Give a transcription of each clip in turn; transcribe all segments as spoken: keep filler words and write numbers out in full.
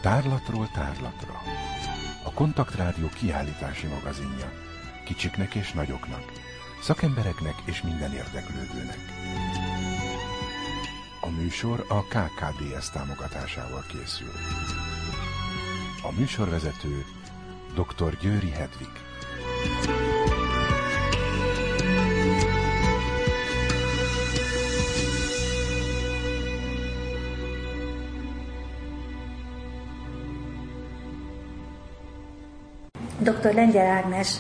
Tárlatról tárlatra. A Kontaktrádió kiállítási magazinja. Kicsiknek és nagyoknak, szakembereknek és minden érdeklődőnek. A műsor a ká ká dé es támogatásával készül. A műsorvezető dr. Győri Hedvig. doktor Lengyel Ágnes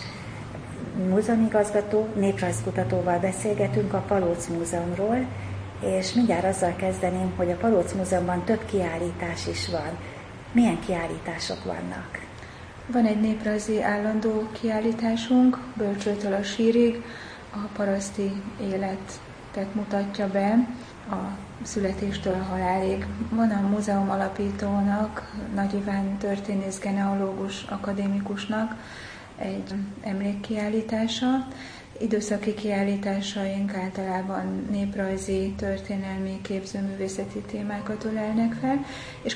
múzeumigazgató, néprajzkutatóval beszélgetünk a Palóc Múzeumról, és mindjárt azzal kezdeném, hogy a Palóc Múzeumban több kiállítás is van. Milyen kiállítások vannak? Van egy néprajzi állandó kiállításunk, Bölcsőtől a sírig, a paraszti életet mutatja be, a születéstől a halálig. Van a múzeum alapítónak, Nagy Iván történész genealógus akadémikusnak egy emlékkiállítása. Időszaki kiállításaink általában néprajzi, történelmi, képzőművészeti témákat ölelnek fel, és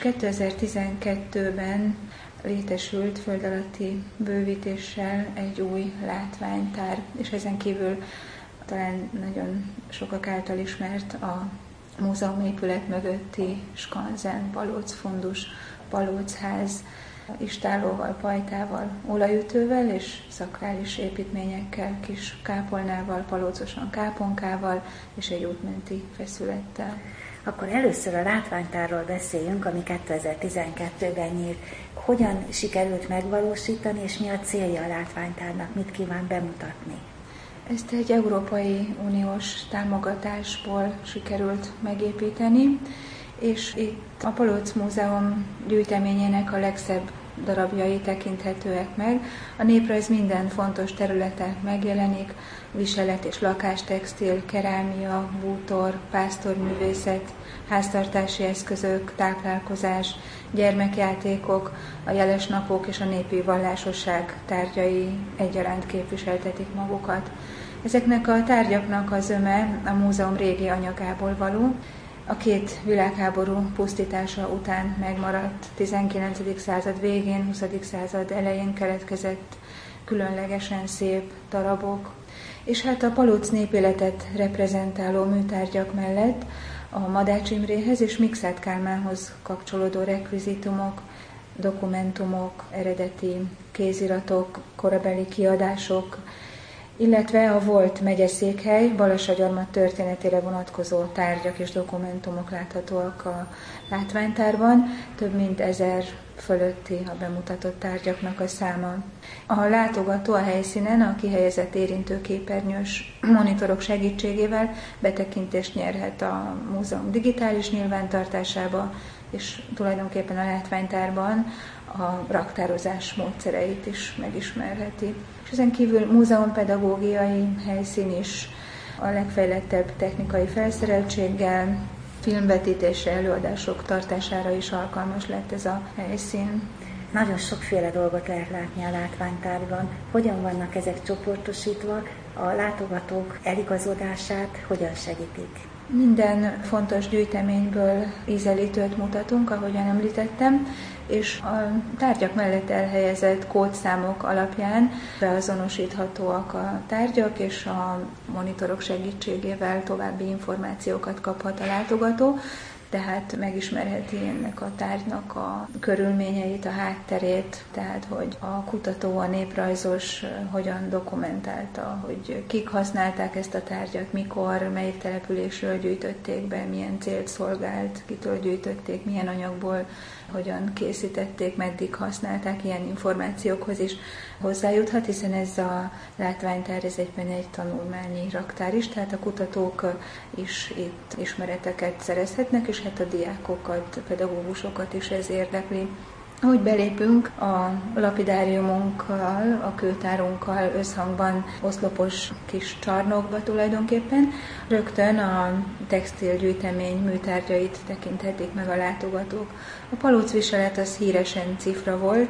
kétezer-tizenkettőben létesült föld alatti bővítéssel egy új látványtár, és ezen kívül talán nagyon sokak által ismert a múzeum épület mögötti skanzen, Palóc fundus, Palócház, istállóval, pajtával, olajütővel és szakrális építményekkel, kis kápolnával, palócosan káponkával és egy útmenti feszülettel. Akkor először a látványtárról beszéljünk, ami kétezer-tizenkettőben nyílt. Hogyan sikerült megvalósítani, és mi a célja a látványtárnak, mit kíván bemutatni? Ezt egy Európai Uniós támogatásból sikerült megépíteni, és itt a Palóc Múzeum gyűjteményének a legszebb darabjai tekinthetőek meg. A néprajz minden fontos területe megjelenik, viselet és lakástextil, kerámia, bútor, pásztorművészet, háztartási eszközök, táplálkozás, gyermekjátékok, a jeles napok és a népi vallásosság tárgyai egyaránt képviseltetik magukat. Ezeknek a tárgyaknak a zöme a múzeum régi anyagából való. A két világháború pusztítása után megmaradt tizenkilencedik század végén, huszadik század elején keletkezett különlegesen szép darabok. És hát a Palóc népéletet reprezentáló műtárgyak mellett a Madács Imréhez és Mikszáth Kálmánhoz kapcsolódó rekvizitumok, dokumentumok, eredeti kéziratok, korabeli kiadások, illetve a volt megyeszékhely, Balassagyarmat történetére vonatkozó tárgyak és dokumentumok láthatóak a látványtárban, több mint ezer fölötti a bemutatott tárgyaknak a száma. A látogató a helyszínen a kihelyezett érintőképernyős monitorok segítségével betekintést nyerhet a múzeum digitális nyilvántartásába, és tulajdonképpen a látványtárban a raktározás módszereit is megismerheti. És ezen kívül múzeumpedagógiai helyszín is a legfejlettebb technikai felszereltséggel, filmvetítésre, előadások tartására is alkalmas lett ez a helyszín. Nagyon sokféle dolgot lehet látni a látványtárban. Hogyan vannak ezek csoportosítva, a látogatók eligazodását hogyan segítik? Minden fontos gyűjteményből ízelítőt mutatunk, ahogyan említettem, és a tárgyak mellett elhelyezett kódszámok alapján beazonosíthatóak a tárgyak, és a monitorok segítségével további információkat kaphat a látogató, tehát megismerheti ennek a tárgynak a körülményeit, a hátterét, tehát hogy a kutató, a néprajzos hogyan dokumentálta, hogy kik használták ezt a tárgyat, mikor, melyik településről gyűjtötték be, milyen célt szolgált, kitől gyűjtötték, milyen anyagból, hogyan készítették, meddig használták, ilyen információkhoz is hozzájuthat, hiszen ez a látványtár, ez egyben egy tanulmányi raktár is, tehát a kutatók is itt ismereteket szerezhetnek, és hát a diákokat, a pedagógusokat is ez érdekli. Ahogy belépünk a lapidáriumunkkal, a kőtárunkkal összhangban oszlopos kis csarnokba tulajdonképpen, rögtön a textilgyűjtemény műtárgyait tekinthetik meg a látogatók. A palóc viselet az híresen cifra volt,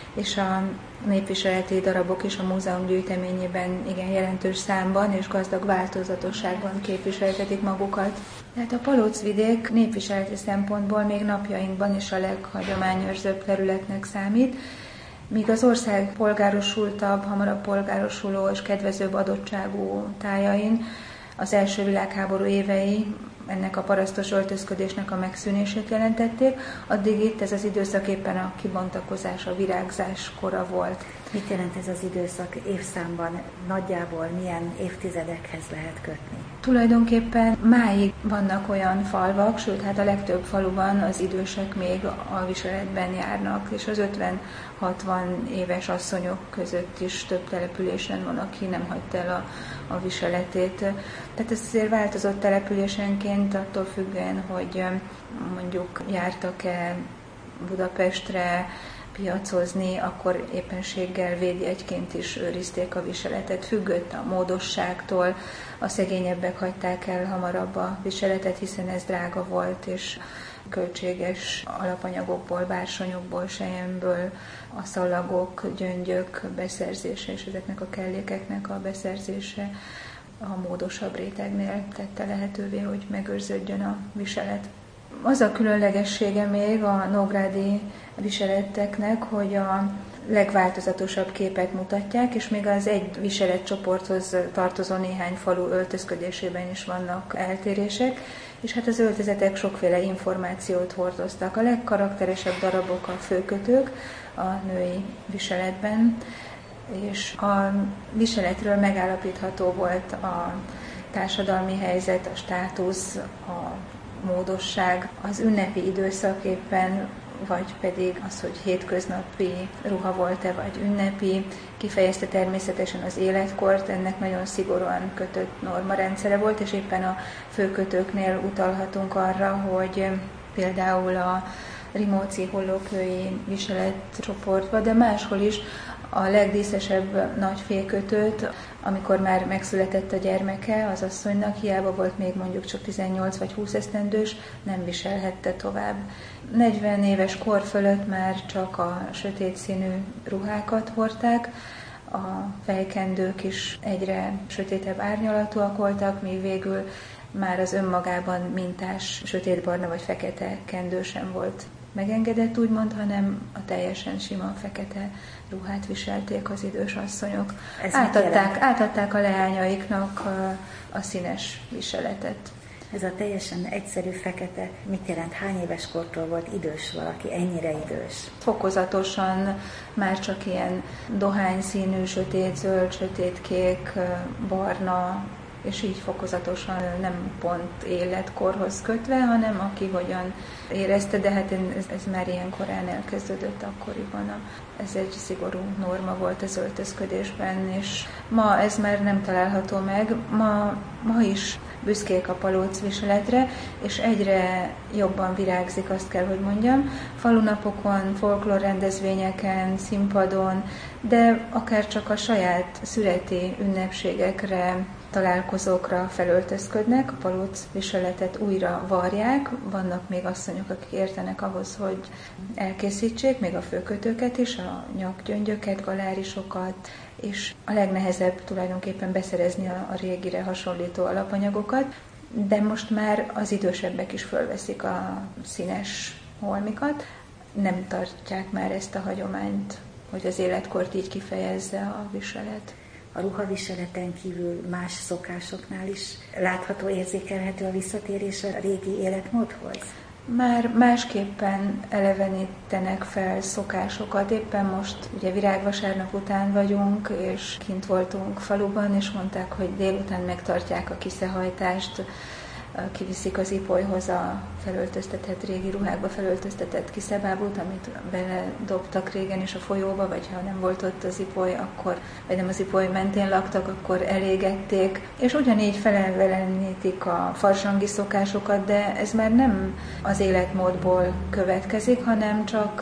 és a népviseleti darabok is a múzeum gyűjteményében igen jelentős számban és gazdag változatosságban képviseltetik magukat. Tehát a Palóc-vidék népviseleti szempontból még napjainkban is a leghagyományőrzőbb területnek számít, míg az ország polgárosultabb, hamarabb polgárosuló és kedvezőbb adottságú tájain az első világháború évei ennek a parasztos öltözködésnek a megszűnését jelentették, addig itt ez az időszak éppen a kibontakozás, a virágzás kora volt. Mit jelent ez az időszak évszámban? Nagyjából milyen évtizedekhez lehet kötni? Tulajdonképpen máig vannak olyan falvak, sőt, hát a legtöbb faluban az idősek még a viseletben járnak, és az ötven-hatvan éves asszonyok között is több településen van, aki nem hagyta el a, a viseletét. Tehát ez azért változott településenként, attól függően, hogy mondjuk jártak-e Budapestre piacozni, akkor éppenséggel védjegyként is őrizték a viseletet. Függött a módosságtól, a szegényebbek hagyták el hamarabb a viseletet, hiszen ez drága volt, és költséges alapanyagokból, bársonyokból, selyemből a szalagok, gyöngyök beszerzése és ezeknek a kellékeknek a beszerzése a módosabb rétegnél tette lehetővé, hogy megőrződjön a viselet. Az a különlegessége még a nógrádi viseleteknek, hogy a legváltozatosabb képet mutatják, és még az egy viseletcsoporthoz tartozó néhány falu öltözködésében is vannak eltérések, és hát az öltözetek sokféle információt hordoztak. A legkarakteresebb darabok a főkötők a női viseletben, és a viseletről megállapítható volt a társadalmi helyzet, a státusz, a módosság, az ünnepi időszak éppen, vagy pedig az, hogy hétköznapi ruha volt-e, vagy ünnepi, kifejezte természetesen az életkort, ennek nagyon szigorúan kötött normarendszere volt, és éppen a főkötőknél utalhatunk arra, hogy például a rimóci hollókői viseletcsoportban, de máshol is a legdíszesebb nagy félkötőt, amikor már megszületett a gyermeke az asszonynak, hiába volt még mondjuk csak tizennyolc vagy húsz esztendős, nem viselhette tovább. negyven éves kor fölött már csak a sötét színű ruhákat hordták, a fejkendők is egyre sötétebb árnyalatúak voltak, míg végül már az önmagában mintás sötétbarna vagy fekete kendő sem volt megengedett, úgymond, hanem a teljesen sima fekete ruhát viselték az idős asszonyok. Átadták, átadták a leányaiknak a, a színes viseletet. Ez a teljesen egyszerű fekete, mit jelent? Hány éves kortól volt idős valaki, ennyire idős? Fokozatosan már csak ilyen dohányszínű, sötétzöld, sötétkék, barna, és így fokozatosan nem pont életkorhoz kötve, hanem aki hogyan érezte, de hát ez, ez már ilyen korán elkezdődött akkoriban. Ez egy szigorú norma volt az öltözködésben, és ma ez már nem található meg. Ma, ma is büszkék a palóc viseletre, és egyre jobban virágzik, azt kell, hogy mondjam. Falunapokon, folklór rendezvényeken, színpadon, de akár csak a saját születi ünnepségekre, találkozókra felöltözködnek, a palóc viseletet újra varják. Vannak még asszonyok, akik értenek ahhoz, hogy elkészítsék, még a főkötőket is, a nyakgyöngyöket, galárisokat, és a legnehezebb tulajdonképpen beszerezni a, a régire hasonlító alapanyagokat, de most már az idősebbek is fölveszik a színes holmikat. Nem tartják már ezt a hagyományt, hogy az életkort így kifejezze a viselet. A ruhaviseleten kívül más szokásoknál is látható, érzékelhető a visszatérés a régi életmódhoz? Már másképpen elevenítenek fel szokásokat. Éppen most ugye virágvasárnap után vagyunk, és kint voltunk faluban, és mondták, hogy délután megtartják a kiszehajtást, kiviszik az ipolyhoz a felöltöztetett régi ruhákba felöltöztetett kiszebábút, amit beledobtak régen is a folyóba, vagy ha nem volt ott az ipoly, akkor, vagy nem az ipoly mentén laktak, akkor elégették, és ugyanígy felelevenítik a farsangi szokásokat, de ez már nem az életmódból következik, hanem csak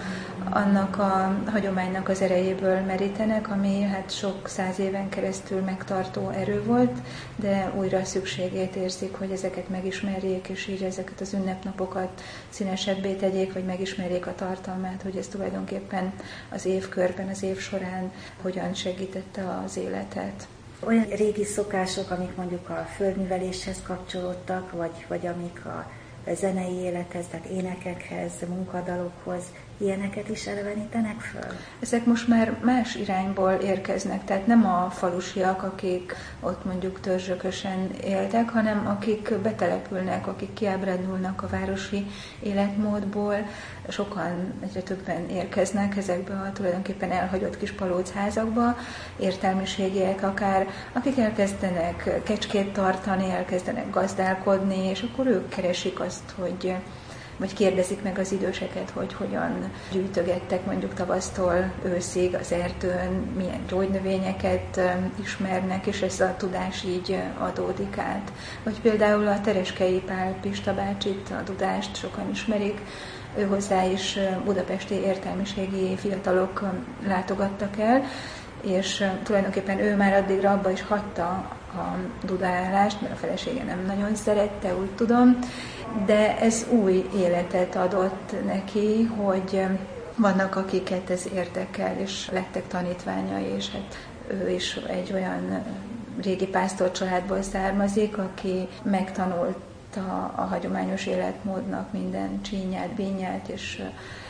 annak a hagyománynak az erejéből merítenek, ami hát sok száz éven keresztül megtartó erő volt, de újra szükségét érzik, hogy ezeket megismerjék, és így ezeket az ünnepnapokat színesebbé tegyék, vagy megismerjék a tartalmát, hogy ez tulajdonképpen az évkörben, az év során hogyan segítette az életet. Olyan régi szokások, amik mondjuk a földműveléshez kapcsolódtak, vagy, vagy amik a zenei élethez, tehát énekekhez, munkadalokhoz, ilyeneket is elevenítenek föl? Ezek most már más irányból érkeznek, tehát nem a falusiak, akik ott mondjuk törzsökösen éltek, hanem akik betelepülnek, akik kiábrándulnak a városi életmódból. Sokan, egyre többen érkeznek ezekbe a tulajdonképpen elhagyott kis palócházakba, értelmiségiek akár, akik elkezdenek kecskét tartani, elkezdenek gazdálkodni, és akkor ők keresik azt, hogy vagy kérdezik meg az időseket, hogy hogyan gyűjtögettek mondjuk tavasztól őszig az erdőn, milyen gyógynövényeket ismernek, és ez a tudás így adódik át. Vagy például a Tereskei Pál Pista bácsit, a Dudást sokan ismerik, ő hozzá is budapesti értelmiségi fiatalok látogattak el, és tulajdonképpen ő már addigra abba is hagyta a dudálást, mert a felesége nem nagyon szerette, úgy tudom, de ez új életet adott neki, hogy vannak, akiket ez érdekel, és lettek tanítványai, és hát ő is egy olyan régi pásztor családból származik, aki megtanulta a hagyományos életmódnak minden csínyát, bínyát, és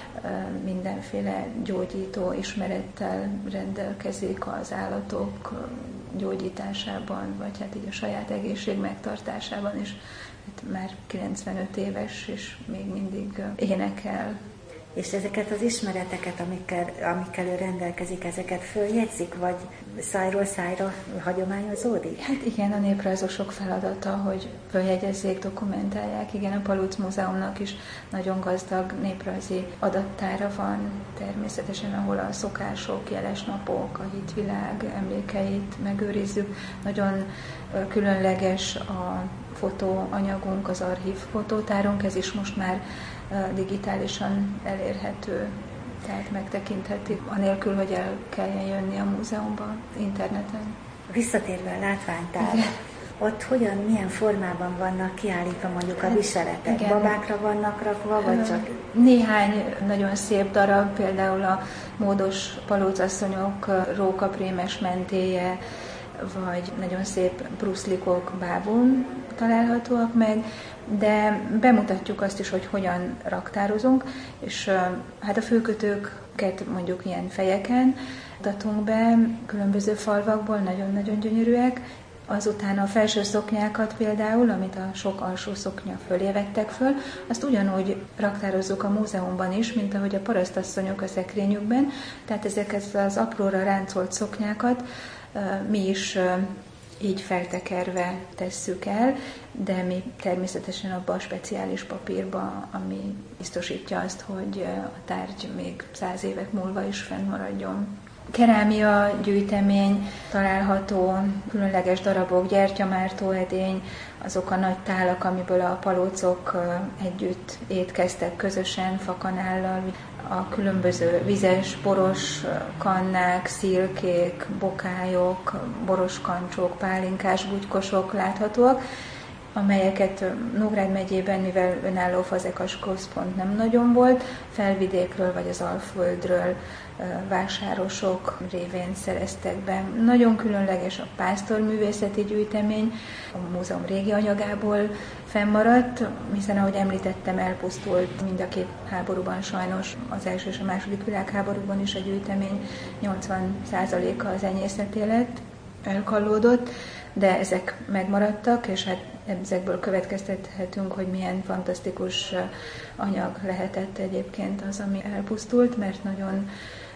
mindenféle gyógyító ismerettel rendelkezik az állatok gyógyításában, vagy hát így a saját egészség megtartásában is. Hát már kilencvenöt éves, és még mindig énekel. És ezeket az ismereteket, amikkel, amikkel ő rendelkezik, ezeket följegyzik, vagy szájról szájra hagyományozódik? Hát igen, a néprajzosok feladata, hogy följegyezzék, dokumentálják. Igen, a Palóc Múzeumnak is nagyon gazdag néprajzi adattára van, természetesen, ahol a szokások, jeles napok, a hitvilág emlékeit megőrizzük. Nagyon különleges a fotóanyagunk, az archív fotótárunk, ez is most már digitálisan elérhető, tehát megtekinthetik, anélkül, hogy el kelljen jönni a múzeumba, interneten. Visszatérve a látványtár, igen. Ott hogyan, milyen formában vannak kiállítva mondjuk a viseletek? Igen. Babákra vannak rakva, vagy csak? Néhány nagyon szép darab, például a módos palócasszonyok rókaprémes mentéje, vagy nagyon szép bruszlikok bábun találhatóak meg, de bemutatjuk azt is, hogy hogyan raktározunk, és hát a főkötőket mondjuk ilyen fejeken mutatunk be, különböző falvakból, nagyon-nagyon gyönyörűek. Azután a felső szoknyákat például, amit a sok alsó szoknya fölé vettek föl, azt ugyanúgy raktározzuk a múzeumban is, mint ahogy a parasztasszonyok a szekrényükben, tehát ezeket az apróra ráncolt szoknyákat mi is így feltekerve tesszük el, de mi természetesen abba a speciális papírba, ami biztosítja azt, hogy a tárgy még száz évek múlva is fennmaradjon. Kerámia gyűjtemény található, különleges darabok, gyertyamártó edény, azok a nagy tálak, amiből a palócok együtt étkeztek közösen, fakanállal, a különböző vizes, boros kannák, szilkék, bokályok, boros kancsók, pálinkás bugykosok láthatóak, amelyeket Nógrád megyében, mivel önálló fazekas központ nem nagyon volt, felvidékről vagy az Alföldről vásárosok révén szereztek be. Nagyon különleges a pásztorművészeti gyűjtemény, a múzeum régi anyagából fennmaradt, hiszen ahogy említettem, elpusztult mind a két háborúban sajnos, az első és a második világháborúban is a gyűjtemény nyolcvan százaléka az enyészeti lett, elkallódott, de ezek megmaradtak, és hát ezekből következtethetünk, hogy milyen fantasztikus anyag lehetett egyébként az, ami elpusztult, mert nagyon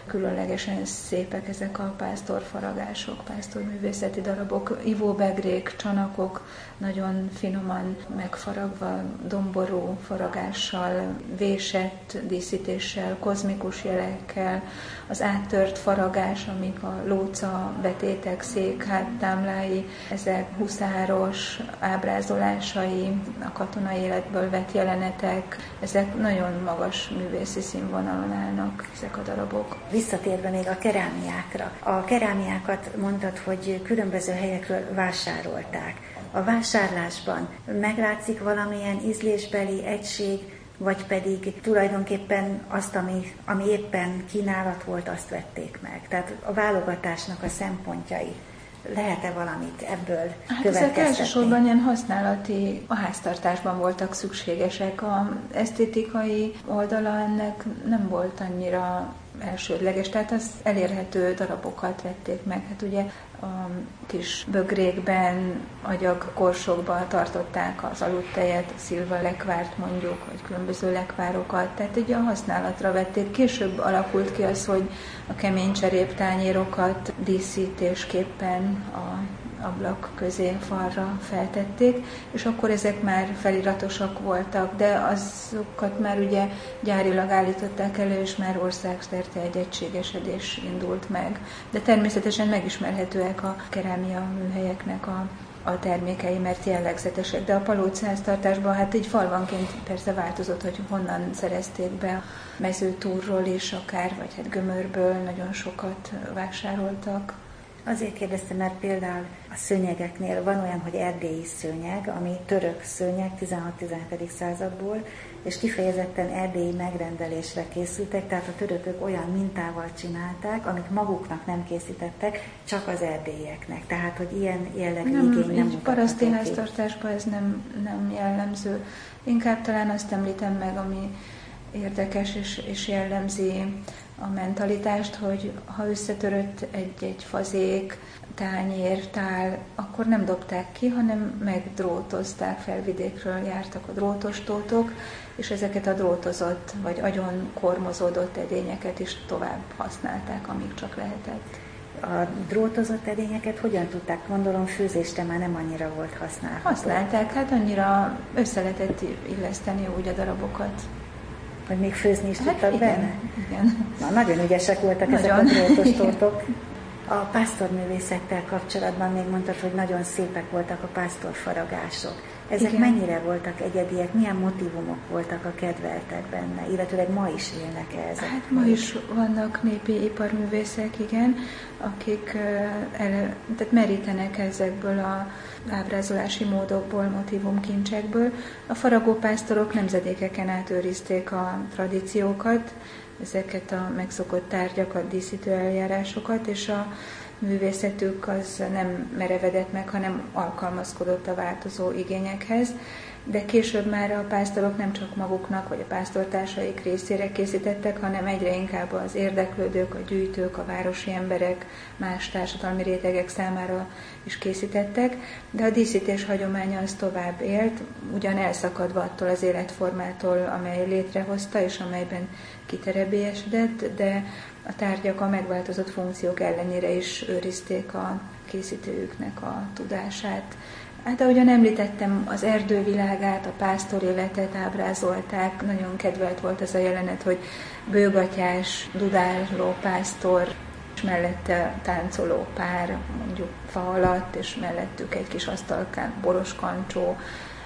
különlegesen szépek ezek a pásztorfaragások, pásztorművészeti darabok, ivóbegrék, csanakok, nagyon finoman megfaragva, domború faragással, vésett díszítéssel, kozmikus jelekkel, az áttört faragás, amik a lóca, betétek, szék, háttámlái, ezek huszáros ábrázolásai, a katonai életből vett jelenetek, ezek nagyon magas művészi színvonalon állnak, ezek a darabok. Visszatérve még a kerámiákra. A kerámiákat mondtad, hogy különböző helyekről vásárolták. A vásárlásban meglátszik valamilyen ízlésbeli egység, vagy pedig tulajdonképpen azt, ami, ami éppen kínálat volt, azt vették meg. Tehát a válogatásnak a szempontjai. Lehet-e valamit ebből hát következtetni? Ezek elsősorban ilyen használati, a háztartásban voltak szükségesek. A esztétikai oldala ennek nem volt annyira elsődleges, tehát az elérhető darabokat vették meg. Hát ugye a kis bögrékben, agyagkorsokban tartották az aludtejet, szilva lekvárt mondjuk, vagy különböző lekvárokat, tehát ugye a használatra vették. Később alakult ki az, hogy a kemény cseréptányérokat díszítésképpen a ablak közé falra feltették, és akkor ezek már feliratosak voltak, de azokat már ugye gyárilag állították elő, és már országszerte egy egységesedés indult meg. De természetesen megismerhetőek a kerámia műhelyeknek a, a termékei, mert jellegzetesek, de a palóc háztartásban hát így falvanként persze változott, hogy honnan szerezték be, Mezőtúrról is akár, vagy hát Gömörből nagyon sokat vásároltak. Azért kérdeztem, mert például a szőnyegeknél van olyan, hogy erdélyi szőnyeg, ami török szőnyeg tizenhat-tizenhetedik századból, és kifejezetten erdélyi megrendelésre készültek, tehát a törökök olyan mintával csinálták, amit maguknak nem készítettek, csak az erdélyieknek. Tehát, hogy ilyen jellegű nem, igény nem mutatható ki. Paraszti háztartásban ez nem, nem jellemző. Inkább talán azt említem meg, ami érdekes és, és jellemzi a mentalitást, hogy ha összetörött egy-egy fazék, tányér, tál, akkor nem dobták ki, hanem megdrótozták, felvidékről jártak a drótostótok, és ezeket a drótozott, vagy agyon kormozódott edényeket is tovább használták, amíg csak lehetett. A drótozott edényeket hogyan tudták? Gondolom főzésre már nem annyira volt használható. Használták, hát annyira össze lehetett illeszteni úgy a darabokat. Hogy még főzni is hát tudtak igen, benne? Igen. Na, nagyon ügyesek voltak nagyon. ezek a drótostótok. A pásztorművészettel kapcsolatban még mondtad, hogy nagyon szépek voltak a pásztorfaragások. Ezek igen. mennyire voltak egyediek? Milyen motívumok voltak a kedveltek benne? Illetőleg ma is élnek-e ezek? Hát ma is vannak népi iparművészek, igen, akik ele, tehát merítenek ezekből a ábrázolási módokból, motívumkincsekből. A faragópásztorok nemzedékeken át őrizték a tradíciókat, ezeket a megszokott tárgyakat, díszítő eljárásokat, és a művészetük az nem merevedett meg, hanem alkalmazkodott a változó igényekhez, de később már a pásztorok nem csak maguknak vagy a pásztortársaik részére készítettek, hanem egyre inkább az érdeklődők, a gyűjtők, a városi emberek, más társadalmi rétegek számára is készítettek, de a díszítés hagyománya az tovább élt, ugyan elszakadva attól az életformától, amely létrehozta és amelyben kiterebélyesedett, de a tárgyak a megváltozott funkciók ellenére is őrizték a készítőjüknek a tudását. Hát ahogyan említettem, az erdővilágát, a pásztor életet ábrázolták. Nagyon kedvelt volt ez a jelenet, hogy bőgatyás, dudáló pásztor, és mellette táncoló pár, mondjuk fa alatt, és mellettük egy kis asztalkán boros kancsó.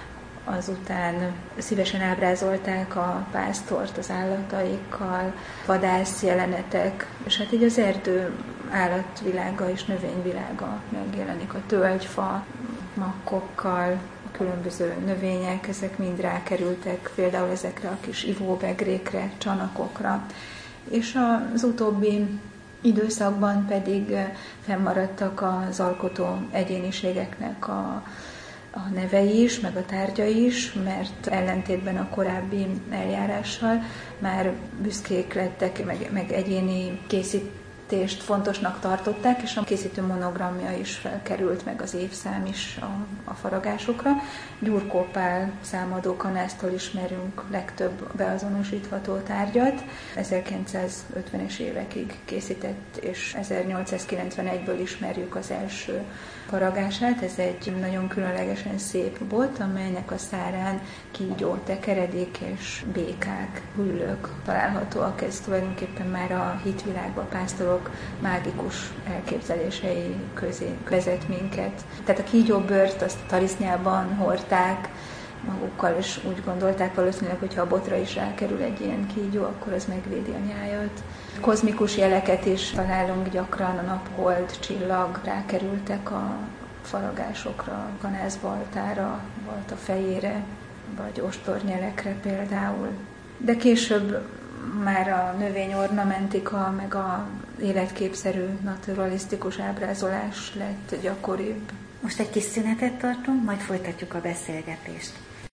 Azután szívesen ábrázolták a pásztort az állataikkal, vadász jelenetek, és hát így az erdő állatvilága és növényvilága megjelenik, a tölgyfa, makkokkal, a különböző növények, ezek mind rákerültek például ezekre a kis ivóbegrékre, csanakokra. És az utóbbi időszakban pedig fennmaradtak az alkotó egyéniségeknek a a nevei is, meg a tárgya is, mert ellentétben a korábbi eljárással már büszkék lettek, meg, meg egyéni készít, készítést fontosnak tartották, és a készítő monogramja is felkerült, meg az évszám is a, a faragásokra. Gyurkó Pál számadó kanásztól ismerünk legtöbb beazonosítható tárgyat. ezerkilencszázötvenes évekig készített, és ezernyolcszázkilencvenegyből ismerjük az első faragását. Ez egy nagyon különlegesen szép bot, amelynek a szárán kígyó, tekeredék és békák, hüllők találhatóak. Ez tulajdonképpen már a hitvilágban pásztorok mágikus elképzelései közé vezet minket. Tehát a kígyóbőrt azt tarisznyában hordták magukkal, és úgy gondolták valószínűleg, hogy ha a botra is rákerül egy ilyen kígyó, akkor az megvédi a nyájat. Kozmikus jeleket is találunk gyakran, a nap, hold, csillag rákerültek a faragásokra, ganászbaltára, balta fejére, vagy ostornyelekre például. De később már a növényornamentika, meg a életképszerű, naturalisztikus ábrázolás lett gyakoribb. Most egy kis szünetet tartunk, majd folytatjuk a beszélgetést.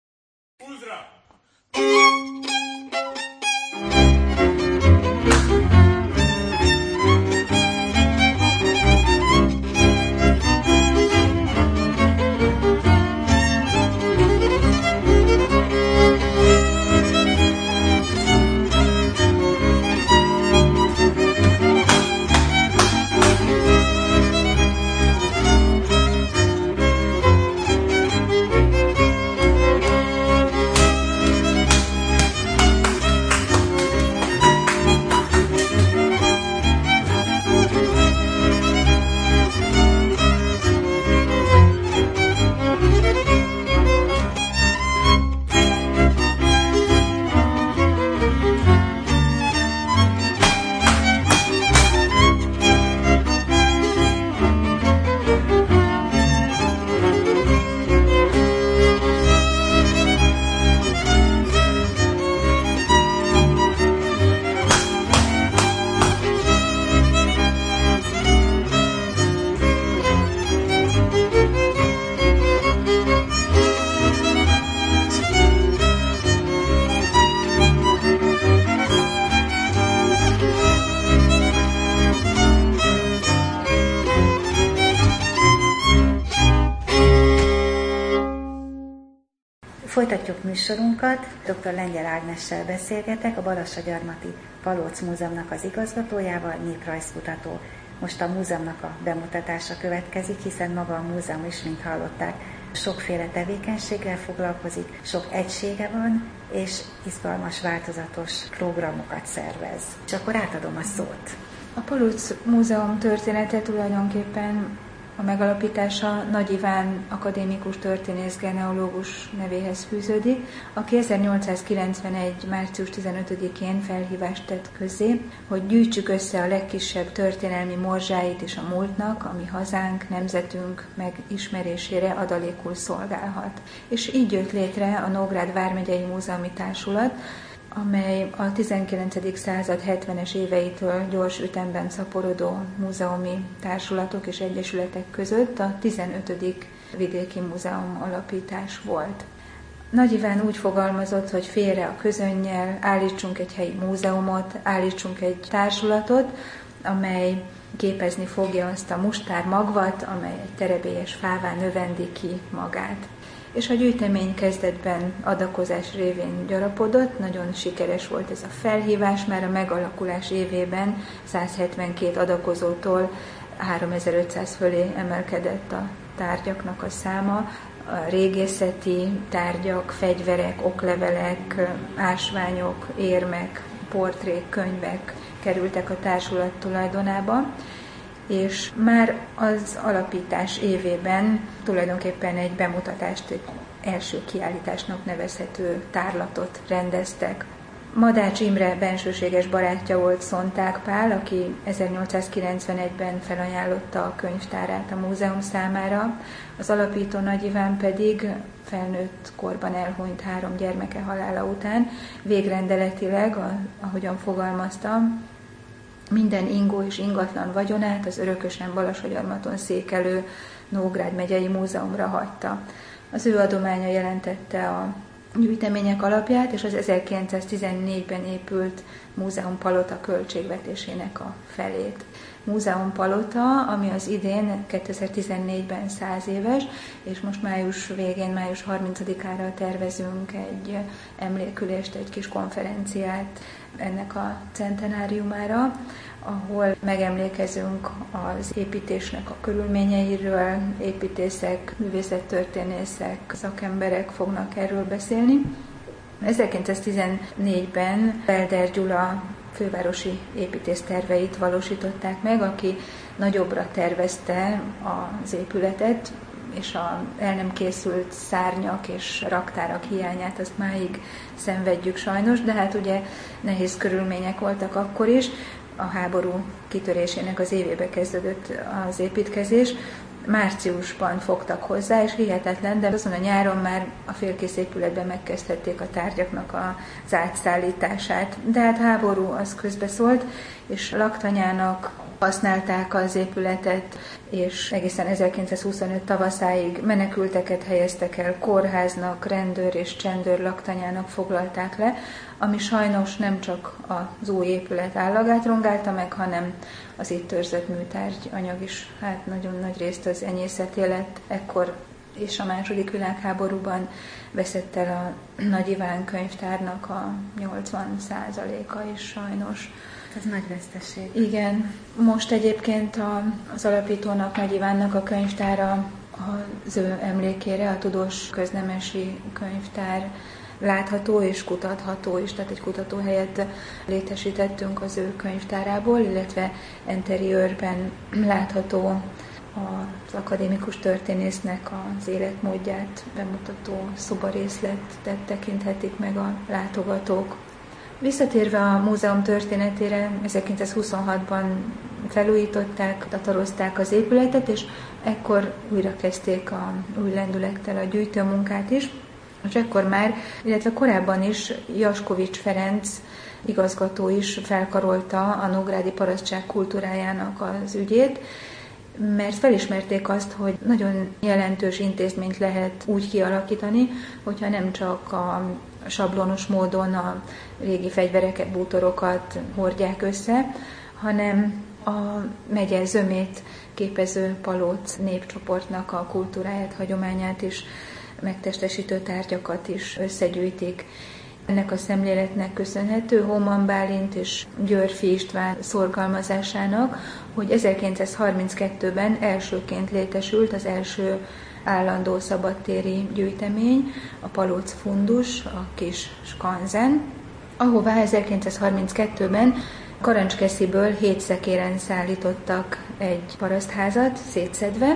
Folytatjuk műsorunkat, dr. Lengyel Ágnessel beszélgetek, a Balassagyarmati Palóc Múzeumnak az igazgatójával, néprajzkutató. Most a múzeumnak a bemutatása következik, hiszen maga a múzeum is, mint hallották, sokféle tevékenységgel foglalkozik, sok egysége van, és izgalmas, változatos programokat szervez. És akkor átadom a szót. A Palóc Múzeum története tulajdonképpen a megalapítása Nagy Iván akadémikus történész genealógus nevéhez fűződik, aki ezernyolcszázkilencvenegy. március tizenötödikén felhívást tett közzé, hogy gyűjtsük össze a legkisebb történelmi morzsáit is a múltnak, ami hazánk, nemzetünk megismerésére adalékul szolgálhat. És így jött létre a Nógrád Vármegyei Múzeumi Társulat, amely a tizenkilencedik század hetvenes éveitől gyors ütemben szaporodó múzeumi társulatok és egyesületek között a tizenötödik vidéki múzeum alapítás volt. Nagy Iván úgy fogalmazott, hogy félre a közönnyel, állítsunk egy helyi múzeumot, állítsunk egy társulatot, amely képezni fogja azt a mustár magvat, amely egy terebélyes fává növendi ki magát. És a gyűjtemény kezdetben adakozás révén gyarapodott, nagyon sikeres volt ez a felhívás, már a megalakulás évében százhetvenkét adakozótól háromezer-ötszáz fölé emelkedett a tárgyaknak a száma. A régészeti tárgyak, fegyverek, oklevelek, ásványok, érmek, portrék, könyvek kerültek a társulat tulajdonába, és már az alapítás évében tulajdonképpen egy bemutatást, egy első kiállításnak nevezhető tárlatot rendeztek. Madács Imre bensőséges barátja volt Szonták Pál, aki ezernyolcszázkilencvenegyben felajánlotta a könyvtárát a múzeum számára, az alapító Nagy Iván pedig felnőtt korban elhunyt három gyermeke halála után végrendeletileg, ahogyan fogalmaztam, minden ingó és ingatlan vagyonát az örökösen Balassagyarmaton székelő Nógrád megyei múzeumra hagyta. Az ő adománya jelentette a gyűjtemények alapját, és az ezerkilencszáztizennégyben épült múzeumpalota költségvetésének a felét. Múzeumpalota, ami az idén kétezer-tizennégyben száz éves, és most május végén, május harmincadikára tervezünk egy emlékülést, egy kis konferenciát ennek a centenáriumára, ahol megemlékezünk az építésnek a körülményeiről, építészek, művészettörténészek, szakemberek fognak erről beszélni. ezerkilencszáztizennégyben Belder Gyula fővárosi építész terveit valósították meg, aki nagyobbra tervezte az épületet, és a el nem készült szárnyak és raktárak hiányát azt máig szenvedjük sajnos, de hát ugye nehéz körülmények voltak akkor is. A háború kitörésének az évébe kezdődött az építkezés. Márciusban fogtak hozzá, és hihetetlen, de azon a nyáron már a félkész épületben megkezdhették a tárgyaknak az átszállítását. De hát háború az közbeszólt, és laktanyának használták az épületet, és egészen ezerkilencszázhuszonöt tavaszáig menekülteket helyeztek el, kórháznak, rendőr és csendőr laktanyának foglalták le, ami sajnos nem csak az új épület állagát rongálta meg, hanem az itt őrzött műtárgy anyag is hát nagyon nagy részt az enyészeté lett. Ekkor és a második világháborúban veszett el a Nagy Iván könyvtárnak a nyolcvan százaléka is sajnos. Ez nagy veszteség. Igen. Most egyébként a, az alapítónak, Nagy Ivánnak a könyvtára az ő emlékére, a Tudós Köznemesi Könyvtár látható és kutatható is, tehát egy kutatóhelyet létesítettünk az ő könyvtárából, illetve interiőrben látható az akadémikus történésznek az életmódját bemutató szobarészletet tekinthetik meg a látogatók. Visszatérve a múzeum történetére, ezerkilencszázhuszonhatban felújították, tatarozták az épületet, és ekkor újra kezdték a új lendülettel a gyűjtőmunkát is, és ekkor már, illetve korábban is Jaskovics Ferenc igazgató is felkarolta a nógrádi parasztság kultúrájának az ügyét, mert felismerték azt, hogy nagyon jelentős intézményt lehet úgy kialakítani, hogyha nem csak a sablonos módon a régi fegyvereket, bútorokat hordják össze, hanem a megye zömét képező palóc népcsoportnak a kultúráját, hagyományát is, megtestesítő tárgyakat is összegyűjtik. Ennek a szemléletnek köszönhető Hóman Bálint és Györffy István szorgalmazásának, hogy ezerkilencszázharminckettőben elsőként létesült az első állandó szabadtéri gyűjtemény, a Palóc Fundus, a kis skanzen, ahová ezerkilencszázharminckettőben Karancskesziből hét szekéren szállítottak egy parasztházat szétszedve,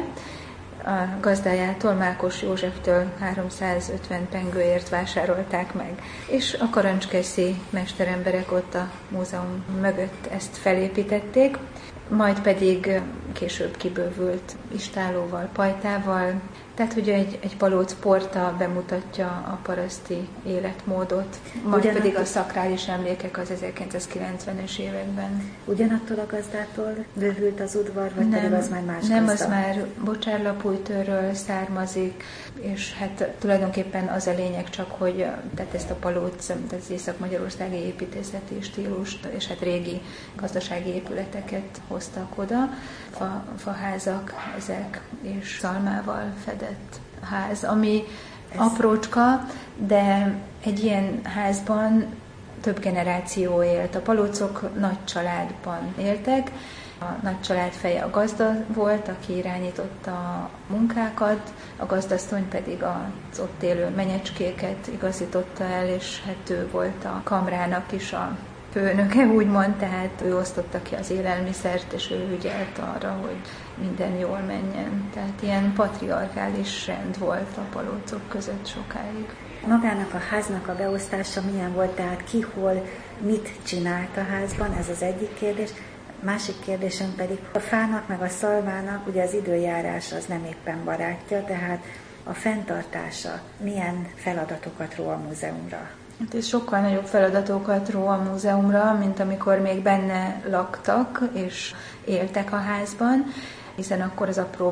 a gazdájától, Mákos Józseftől háromszázötven pengőért vásárolták meg. És a karancskeszi mesteremberek ott a múzeum mögött ezt felépítették, majd pedig később kibővült istállóval, pajtával. Tehát, hogy egy, egy palóc porta bemutatja a paraszti életmódot, majd Ugyanattól... pedig a szakrális emlékek az ezerkilencszázkilencvenes években. Ugyanattól a gazdától bővült az udvar, vagy nem, pedig az már más Nem, gazda? az már Bocsárlapújtőről származik, és hát tulajdonképpen az a lényeg csak, hogy tehát ezt a palóc, az észak-magyarországi építészeti stílust, és hát régi gazdasági épületeket hoztak oda. Fa, faházak ezek, és szalmával fedett ház, ami Ez... aprócska, de egy ilyen házban több generáció élt. A palócok nagy családban éltek, a nagy család feje a gazda volt, aki irányította a munkákat, a gazdasszony pedig az ott élő menyecskéket igazította el, és hát ő volt a kamrának is a főnöke, úgymond, tehát ő osztotta ki az élelmiszert, és ő ügyelt arra, hogy minden jól menjen. Tehát ilyen patriarkális rend volt a palócok között sokáig. Magának a háznak a beosztása milyen volt, tehát ki, hol, mit csinált a házban, ez az egyik kérdés. Másik kérdésem pedig, a fának meg a szalmának ugye az időjárás az nem éppen barátja, tehát a fenntartása milyen feladatokat ró a múzeumra? Hát ez sokkal nagyobb feladatokat ró a múzeumra, mint amikor még benne laktak és éltek a házban, hiszen akkor az apróbb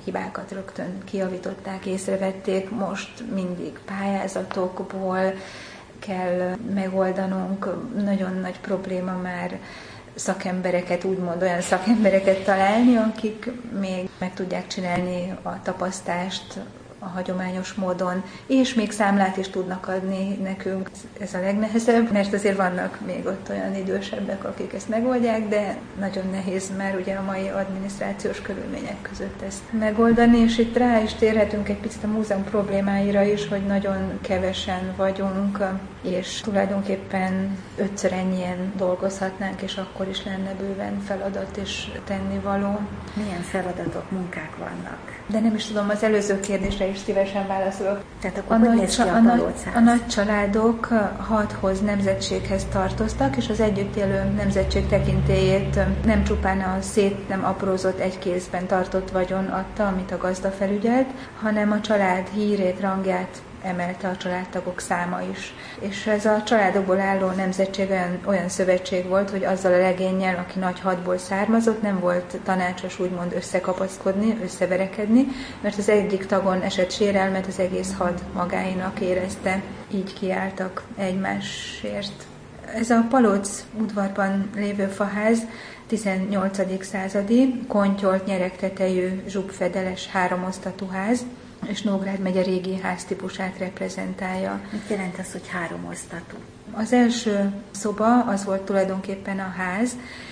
hibákat rögtön kijavították, észrevették, most mindig pályázatokból kell megoldanunk, nagyon nagy probléma már szakembereket, úgymond olyan szakembereket találni, akik még meg tudják csinálni a tapasztást a hagyományos módon, és még számlát is tudnak adni nekünk. Ez a legnehezebb, mert azért vannak még ott olyan idősebbek, akik ezt megoldják, de nagyon nehéz már ugye a mai adminisztrációs körülmények között ezt megoldani, és itt rá is térhetünk egy picit a múzeum problémáira is, hogy nagyon kevesen vagyunk, és tulajdonképpen ötször ennyien dolgozhatnánk, és akkor is lenne bőven feladat és tennivaló. Milyen feladatok, munkák vannak? De nem is tudom, az előző kérdésre is szívesen válaszolok. Tehát akkor a, hogy nagy, néz ki a, a, nagy, Palóc-ház? a nagy családok hathoz nemzetséghez tartoztak, és az együtt élő nemzetség tekintélyét nem csupán a szét nem aprózott egy kézben tartott vagyon adta, amit a gazda felügyelt, hanem a család hírét, rangját emelte a családtagok száma is. És ez a családokból álló nemzetség olyan, olyan szövetség volt, hogy azzal a legénnyel, aki nagy hadból származott, nem volt tanácsos úgymond összekapaszkodni, összeverekedni, mert az egyik tagon esett sérelmet az egész had magáinak érezte. Így kiálltak egymásért. Ez a Palóc udvarban lévő faház tizennyolcadik századi, kontyolt, nyeregtetejű, zsubfedeles háromosztatú ház, és Nógrád megye régi háztípusát reprezentálja. Mit jelent az, hogy háromosztatú? Az első szoba az volt tulajdonképpen a ház,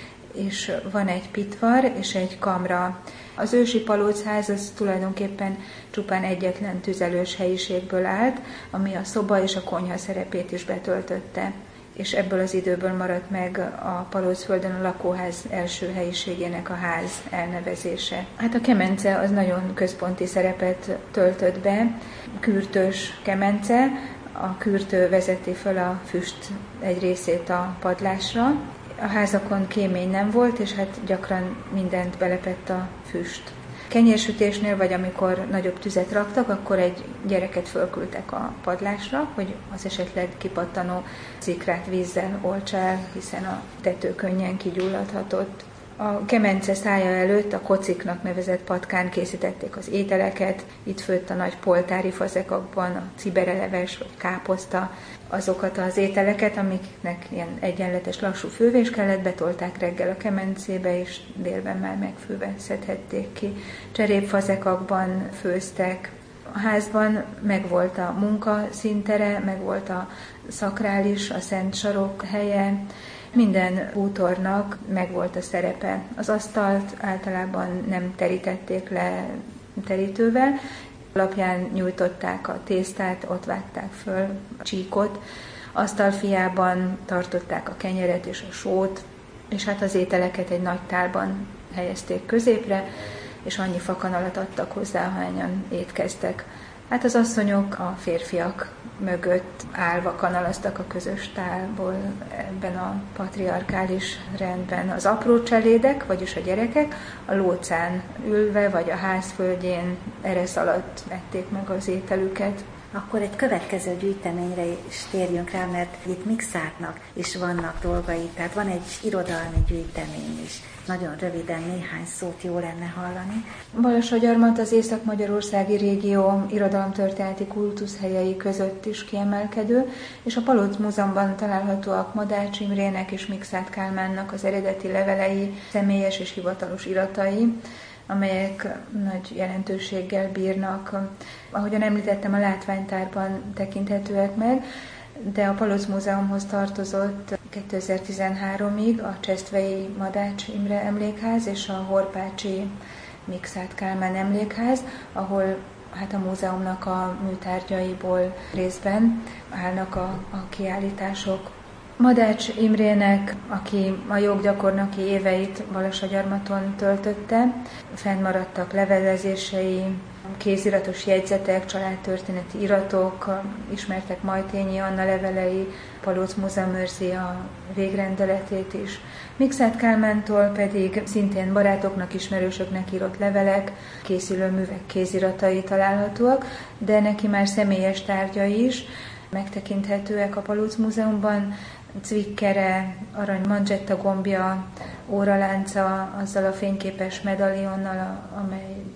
és van egy pitvar és egy kamra. Az ősi Palóc-ház az tulajdonképpen csupán egyetlen tüzelős helyiségből állt, ami a szoba és a konyha szerepét is betöltötte, és ebből az időből maradt meg a Palócföldön a lakóház első helyiségének a ház elnevezése. Hát a kemence az nagyon központi szerepet töltött be, kürtős kemence, a kürtő vezeti föl a füst egy részét a padlásra. A házakon kémény nem volt, és hát gyakran mindent belepett a füst. Kenyérsütésnél, vagy amikor nagyobb tüzet raktak, akkor egy gyereket fölküldtek a padlásra, hogy az esetleg kipattanó szikrát vízzel oltsa el, hiszen a tető könnyen kigyulladhatott. A kemence szája előtt a kociknak nevezett patkán készítették az ételeket, itt főtt a nagy poltári fazekakban a cibereleves vagy káposzta, azokat az ételeket, amiknek ilyen egyenletes lassú fővés kellett, betolták reggel a kemencébe, és délben már megfőve szedhették ki. Cserépfazekakban főztek. A házban megvolt a munka színtere, megvolt a szakrális, a szent sarok helye, minden bútornak megvolt a szerepe. Az asztalt általában nem terítették le terítővel, alapján nyújtották a tésztát, ott vágták föl a csíkot, asztalfiában tartották a kenyeret és a sót, és hát az ételeket egy nagy tálban helyezték középre, és annyi fakanalat adtak hozzá, ahányan étkeztek. Hát az asszonyok a férfiak mögött állva kanalaztak a közös tálból ebben a patriarkális rendben. Az apró cselédek, vagyis a gyerekek a lócán ülve, vagy a házföldjén eresz alatt ették meg az ételüket. Akkor egy következő gyűjteményre is térjünk rá, mert itt Mikszáthnak is vannak dolgai, tehát van egy irodalmi gyűjtemény is. Nagyon röviden néhány szót jó lenne hallani. Balassagyarmat az Észak-Magyarországi régió irodalomtörténeti kultuszhelyei között is kiemelkedő, és a Palóc Múzeumban találhatóak Madács Imrének és Mikszáth Kálmánnak az eredeti levelei, személyes és hivatalos iratai, amelyek nagy jelentőséggel bírnak. Ahogyan említettem, a látványtárban tekinthetőek meg, de a Palóc Múzeumhoz tartozott kétezer-tizenháromig a Csesztvei Madács Imre emlékház és a Horpácsi Mikszáth Kálmán emlékház, ahol hát a múzeumnak a műtárgyaiból részben állnak a, a kiállítások. Madács Imrének, aki a joggyakornoki éveit Balassagyarmaton töltötte, fennmaradtak levelezései, kéziratos jegyzetek, családtörténeti iratok, ismertek Majtényi Anna levelei, Palóc Múzeum őrzi a végrendeletét is. Mikszáth Kálmántól pedig szintén barátoknak, ismerősöknek írott levelek, készülő művek kéziratai találhatóak, de neki már személyes tárgyai is megtekinthetőek a Palóc Múzeumban, cvikkere, arany manzsetta gombja, óralánca, azzal a fényképes medaljonnal, amely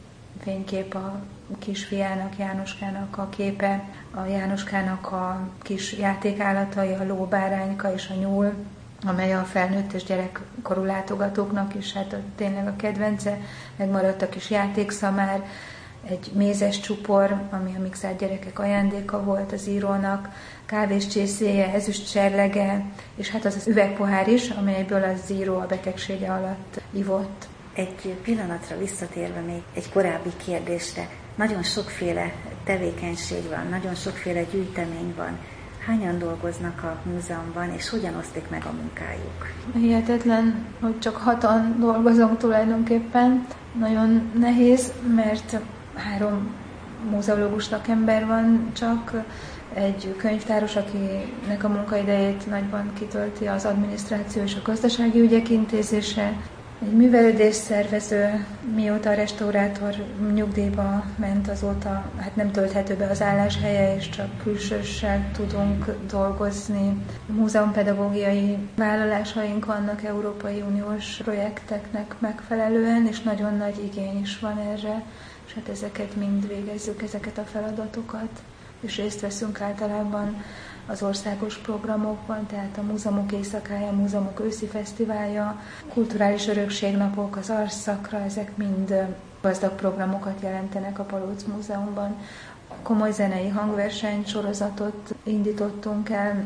fénykép a kisfiának, Jánoskának a képe, a Jánoskának a kis játékállatai, a ló, bárányka és a nyúl, amely a felnőtt és gyerekkorú látogatóknak is hát a, tényleg a kedvence, megmaradt a kis játékszamár, egy mézes csupor, ami a mixált gyerekek ajándéka volt az írónak, kávéscsészéje, ezüst serlege, és hát az az üvegpohár is, amelyből az író a betegsége alatt ivott. Egy pillanatra visszatérve még egy korábbi kérdésre, nagyon sokféle tevékenység van, nagyon sokféle gyűjtemény van. Hányan dolgoznak a múzeumban, és hogyan osztik meg a munkájuk? Hihetetlen, hogy csak hatan dolgozunk tulajdonképpen. Nagyon nehéz, mert három múzeológus szakember van csak, egy könyvtáros, akinek a munkaidejét nagyban kitölti az adminisztráció és a gazdasági ügyek intézése, egy művelődés szervező, mióta a restaurátor nyugdíjba ment, azóta hát nem tölthető be az álláshelye, és csak külsőssel tudunk dolgozni. Múzeumpedagógiai vállalásaink vannak Európai Uniós projekteknek megfelelően, és nagyon nagy igény is van erre, és hát ezeket mind végezzük, ezeket a feladatokat, és részt veszünk általában az országos programokban, tehát a Múzeumok Éjszakája, a Múzeumok Őszi Fesztiválja, Kulturális Örökségnapok, az Arszakra, ezek mind gazdag programokat jelentenek a Palóc Múzeumban. Komoly zenei hangverseny sorozatot indítottunk el,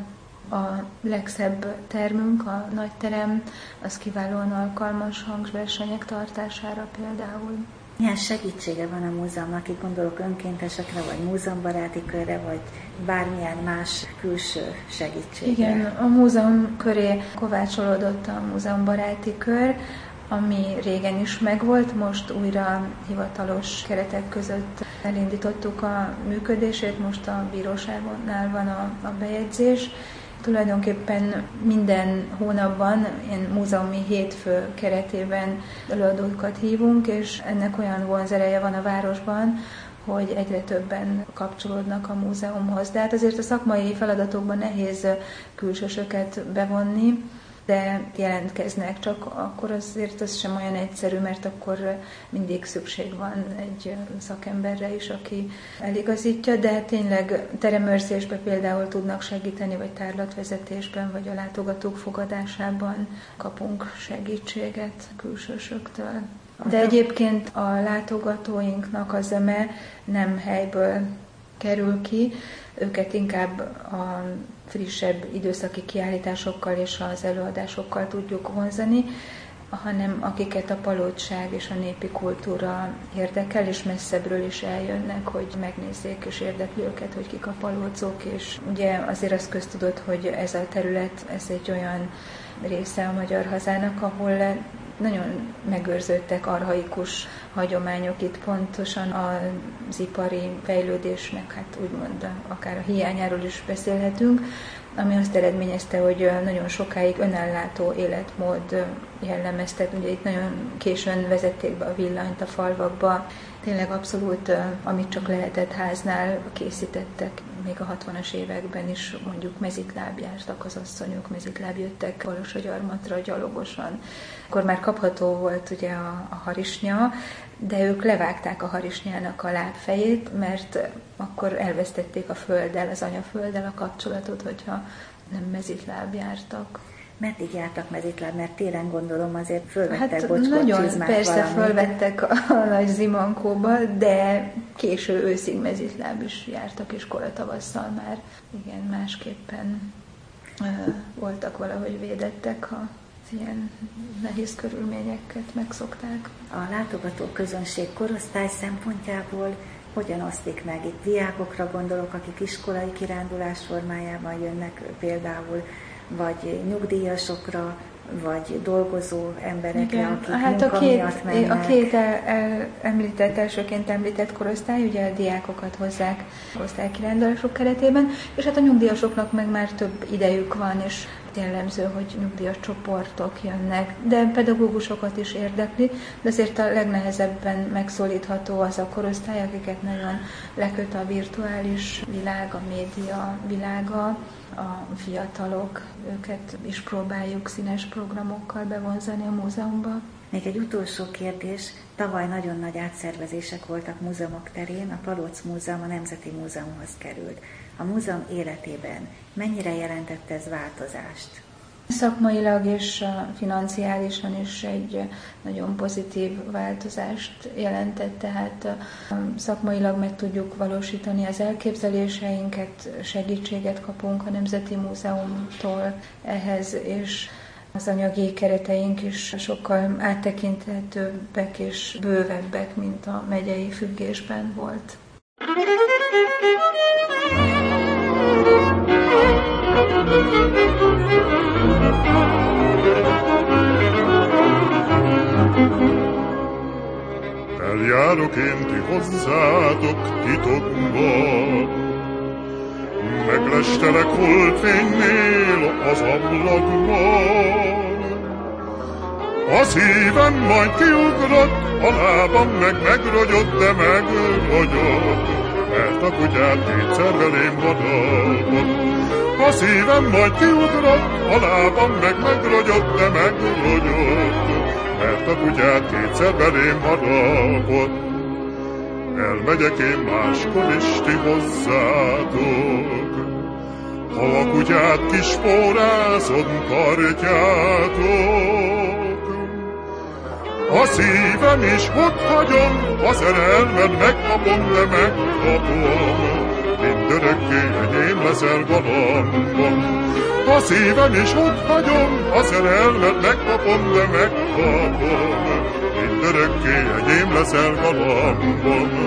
a legszebb termünk, a nagyterem, az kiválóan alkalmas hangversenyek tartására például. Milyen segítsége van a múzeumnak, itt gondolok önkéntesekre, vagy múzeumbaráti körre, vagy bármilyen más külső segítségre? Igen, a múzeum köré kovácsolódott a múzeumbaráti kör, ami régen is megvolt, most újra hivatalos keretek között elindítottuk a működését, most a bíróságnál van a, a bejegyzés. Tulajdonképpen minden hónapban ilyen múzeumi hétfő keretében előadókat hívunk, és ennek olyan vonzereje van a városban, hogy egyre többen kapcsolódnak a múzeumhoz. De hát azért a szakmai feladatokban nehéz külsősöket bevonni, de jelentkeznek, csak akkor azért ez sem olyan egyszerű, mert akkor mindig szükség van egy szakemberre is, aki eligazítja, de tényleg teremőrzésben például tudnak segíteni, vagy tárlatvezetésben, vagy a látogatók fogadásában kapunk segítséget külsősöktől. De egyébként a látogatóinknak a zöme nem helyből kerül ki, őket inkább a frissebb időszaki kiállításokkal és az előadásokkal tudjuk vonzani, hanem akiket a palottság és a népi kultúra érdekel, és messzebbről is eljönnek, hogy megnézzék, és érdekli őket, hogy kik a palócok, és ugye azért az köztudott, hogy ez a terület, ez egy olyan része a magyar hazának, ahol nagyon megőrződtek archaikus hagyományok, itt pontosan az ipari fejlődésnek, hát úgymond akár a hiányáról is beszélhetünk, ami azt eredményezte, hogy nagyon sokáig önellátó életmód jellemezte. Ugye itt nagyon későn vezették be a villanyt a falvakba, tényleg abszolút, amit csak lehetett háznál készítettek. Még a hatvanas években is mondjuk mezitláb jártak az asszonyok, mezitláb jöttek Balassagyarmatra gyalogosan. Akkor már kapható volt ugye a, a harisnya, de ők levágták a harisnyának a lábfejét, mert akkor elvesztették a földdel, az anyafölddel a kapcsolatot, hogyha nem mezitláb jártak. Meddig jártak mezitláb? Mert télen gondolom azért fölvettek hát bocskot, nagyon, csizmát persze valamit. fölvettek a, a nagy zimankóba, de késő őszig mezitláb is jártak, és kora tavasszal már igen, másképpen uh, voltak valahogy védettek, ha ilyen nehéz körülményeket megszokták. A látogató közönség korosztály szempontjából hogyan osztik meg? Itt diákokra gondolok, akik iskolai kirándulás formájában jönnek például, vagy nyugdíjasokra, vagy dolgozó emberekre, igen, akik hát munka a két, miatt mennek. A két el, el, említett, elsőként említett korosztály, ugye a diákokat hozzák osztálykirándulások keretében, és hát a nyugdíjasoknak meg már több idejük van, és jellemző, hogy nyugdíjas csoportok jönnek, de pedagógusokat is érdekli, de azért a legnehezebben megszólítható az a korosztály, akiket nagyon leköt a virtuális világ, a média világa, a fiatalok, őket is próbáljuk színes programokkal bevonzani a múzeumba. Még egy utolsó kérdés. Tavaly nagyon nagy átszervezések voltak múzeumok terén, a Palóc Múzeum a Nemzeti Múzeumhoz került. A múzeum életében mennyire jelentett ez változást? Szakmailag és financiálisan is egy nagyon pozitív változást jelentett, tehát szakmailag meg tudjuk valósítani az elképzeléseinket, segítséget kapunk a Nemzeti Múzeumtól ehhez, és az anyagi kereteink is sokkal áttekinthetőbbek és bővebbek, mint a megyei függésben volt. Eljárok én ti hozzátok titokba, meglestelek holdfénynél az ablakban. A szívem majd kiugrott, a lábam meg megrogyott, de megrogyott, mert a kutyát kétszer velém vadaltott. A szívem majd kiugrott, a lábam meg megrogyott, de megrogyott, mert a kutyát kétszer belém vadalkott. Elmegyek én máskor is ti hozzátok, ha a kutyát kispórázom tartjátok. A szívem is ott hagyom, a szerelmed megkapom, de megkapom, mindörökké enyém leszel galambom. A szívem is ott hagyom, a szerelmet megkapom, de megkapom, mindörökké enyém leszel galambom.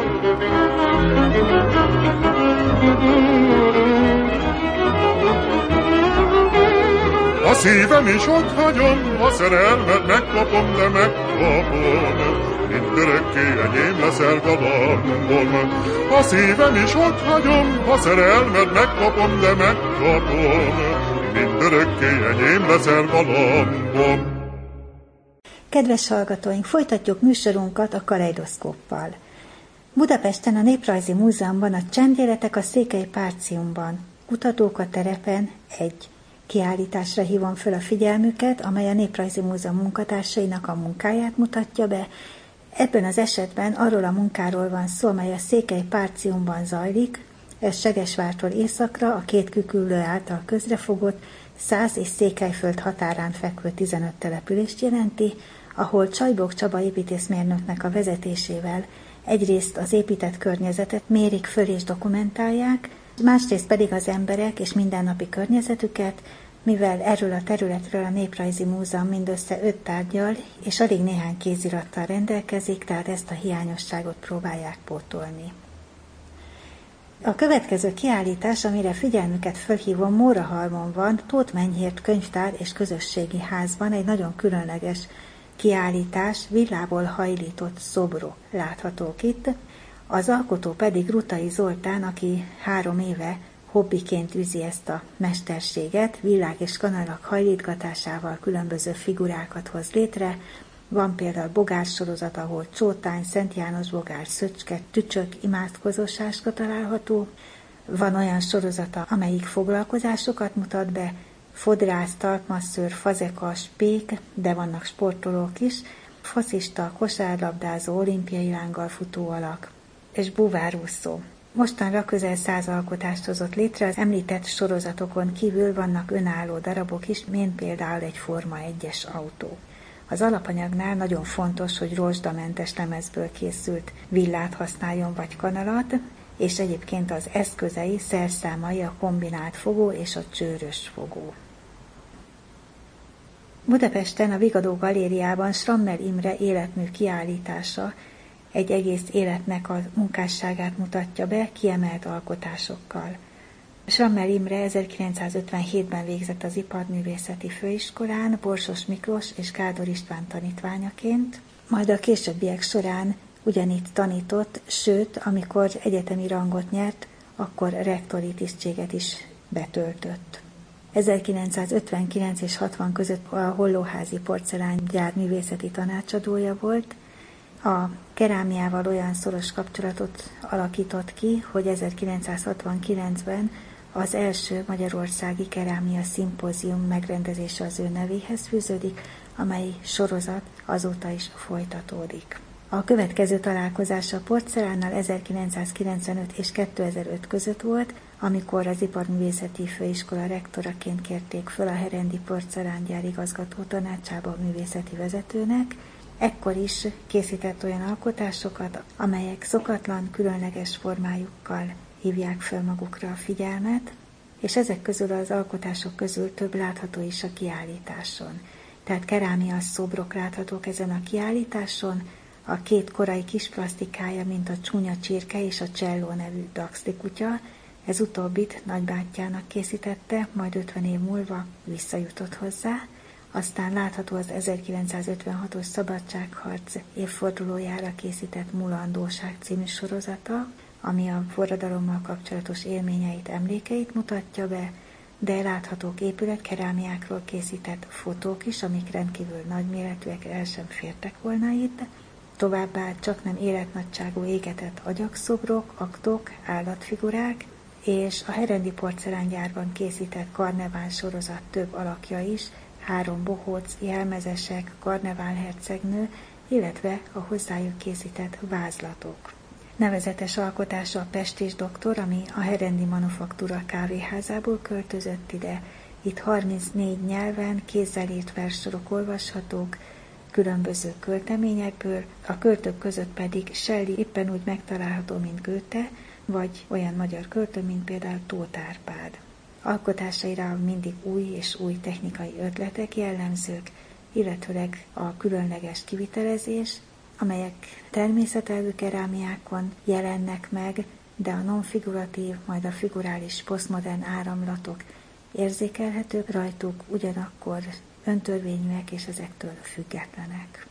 A szívem is ott hagyom, a szerelmet megkapom, de megkapom, mindörökké enyém leszel galambom. A szívem is ott hagyom, a szerelmet megkapom, de megkapom, mindörökké enyém leszel galambom. Kedves hallgatóink, folytatjuk műsorunkat a kaleidoszkóppal. Budapesten a Néprajzi Múzeumban a Csendéletek a Székely Párciumban, Kutatók a terepen egy kiállításra hívom föl a figyelmüket, amely a Néprajzi Múzeum munkatársainak a munkáját mutatja be. Ebben az esetben arról a munkáról van szó, amely a Székely Párciumban zajlik, ez Segesvártól északra, a két küküllő által közrefogott Szász és Székelyföld határán fekvő tizenöt települést jelenti, ahol Csajbok Csaba építészmérnöknek a vezetésével egyrészt az épített környezetet mérik föl és dokumentálják, másrészt pedig az emberek és mindennapi környezetüket, mivel erről a területről a Néprajzi Múzeum mindössze öt tárggyal és alig néhány kézirattal rendelkezik, tehát ezt a hiányosságot próbálják pótolni. A következő kiállítás, amire figyelmüket fölhívom, Mórahalmon van, Tóth Menyhért könyvtár és közösségi házban egy nagyon különleges kiállítás, villából hajlított szobrok láthatók itt, az alkotó pedig Rutai Zoltán, aki három éve hobbiként űzi ezt a mesterséget, villák és kanalak hajlítgatásával különböző figurákat hoz létre. Van például bogár sorozat, ahol Csótány, Szent János bogár, Szöcske, Tücsök, imádkozós áska található. Van olyan sorozata, amelyik foglalkozásokat mutat be, fodrász, talpmasszőr, fazekas, pék, de vannak sportolók is, focista, kosárlabdázó, olimpiai lánggal futó alak, és búvárúszó. Mostanra közel száz alkotást hozott létre, az említett sorozatokon kívül vannak önálló darabok is, mint például egy Forma egyes autó. Az alapanyagnál nagyon fontos, hogy rozsdamentes lemezből készült villát használjon vagy kanalat, és egyébként az eszközei, szerszámai a kombinált fogó és a csőrös fogó. Budapesten a Vigadó Galériában Schrammel Imre életmű kiállítása egy egész életnek a munkásságát mutatja be kiemelt alkotásokkal. Schrammel Imre ezerkilencszázötvenhétben végzett az Iparművészeti Főiskolán Borsos Miklós és Kádor István tanítványaként, majd a későbbiek során ugyanitt tanított, sőt, amikor egyetemi rangot nyert, akkor rektori tisztséget is betöltött. ezerkilencszázötvenkilenc és hatvan között a Hollóházi porcelángyár művészeti tanácsadója volt. A kerámiával olyan szoros kapcsolatot alakított ki, hogy ezerkilencszázhatvankilencben az első magyarországi kerámia szimpózium megrendezése az ő nevéhez fűződik, amely sorozat azóta is folytatódik. A következő találkozása a porcelánnal ezerkilencszázkilencvenöt és kétezer-öt között volt, amikor az Iparművészeti Főiskola rektoraként kérték föl a Herendi porcelángyár igazgató tanácsába művészeti vezetőnek. Ekkor is készített olyan alkotásokat, amelyek szokatlan, különleges formájukkal hívják föl magukra a figyelmet, és ezek közül az alkotások közül több látható is a kiállításon. Tehát kerámiás szobrok láthatók ezen a kiállításon, a két korai kis plastikája, mint a Csúnya csirke és a Cselló nevű Daxli kutya, ez utóbbit nagybátyjának készítette, majd ötven év múlva visszajutott hozzá. Aztán látható az ezerkilencszázötvenhatos szabadságharc évfordulójára készített Mulandóság című sorozata, ami a forradalommal kapcsolatos élményeit, emlékeit mutatja be, de láthatók épületkerámiákról készített fotók is, amik rendkívül nagyméretűek, el sem fértek volna itt. Továbbá csaknem életnagyságú égetett agyakszobrok, aktok, állatfigurák, és a Herendi porcelángyárban készített karnevál sorozat több alakja is, három bohóc, jelmezesek, karneválhercegnő, illetve a hozzájuk készített vázlatok. Nevezetes alkotása a Pestés doktor, ami a Herendi Manufaktúra kávéházából költözött ide. Itt harmincnégy nyelven kézzel írt verssorok olvashatók, különböző költeményekből, a költők között pedig Shelley éppen úgy megtalálható, mint Goethe, vagy olyan magyar költő, mint például Tóth Árpád. Alkotásaira mindig új és új technikai ötletek jellemzők, illetőleg a különleges kivitelezés, amelyek természetelvű kerámiákon jelennek meg, de a nonfiguratív, majd a figurális posztmodern áramlatok érzékelhetők rajtuk, ugyanakkor öntörvényűek és ezektől függetlenek.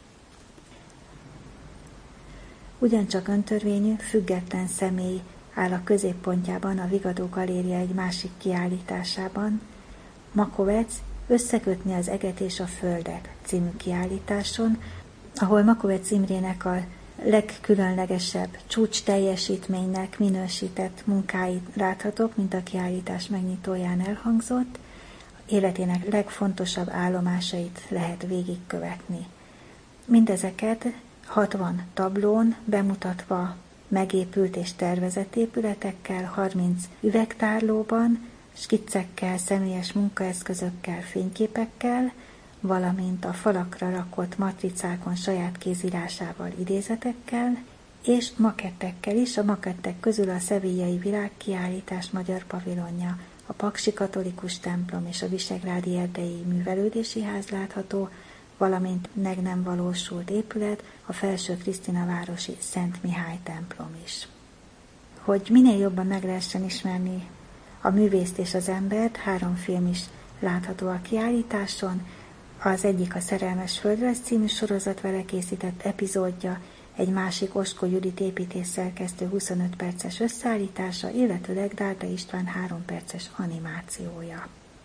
Ugyancsak öntörvényű, független személy áll a középpontjában a Vigadó Galéria egy másik kiállításában. Makovec Összekötni az eget és a földet című kiállításon, ahol Makovec Imrének a legkülönlegesebb csúcs teljesítménynek minősített munkáit láthatók, mint a kiállítás megnyitóján elhangzott, életének legfontosabb állomásait lehet végigkövetni. Mindezeket hatvan tablón bemutatva megépült és tervezett épületekkel, harminc üvegtárlóban, skiccekkel, személyes munkaeszközökkel, fényképekkel, valamint a falakra rakott matricákon saját kézírásával, idézetekkel, és makettekkel is. A makettek közül a Sevillai Világkiállítás magyar pavilonja, a Paksi Katolikus templom és a Visegrádi Erdei Művelődési Ház látható, valamint meg nem valósult épület, a Felső Krisztina városi Szent Mihály templom is. Hogy minél jobban meg lehessen ismerni a művészt és az embert, három film is látható a kiállításon. Az egyik a Szerelmes földrajz című sorozat vele készített epizódja, egy másik Oskó Judit építész szerkesztő huszonöt perces összeállítása, illetőleg Dárda István három perces animációja.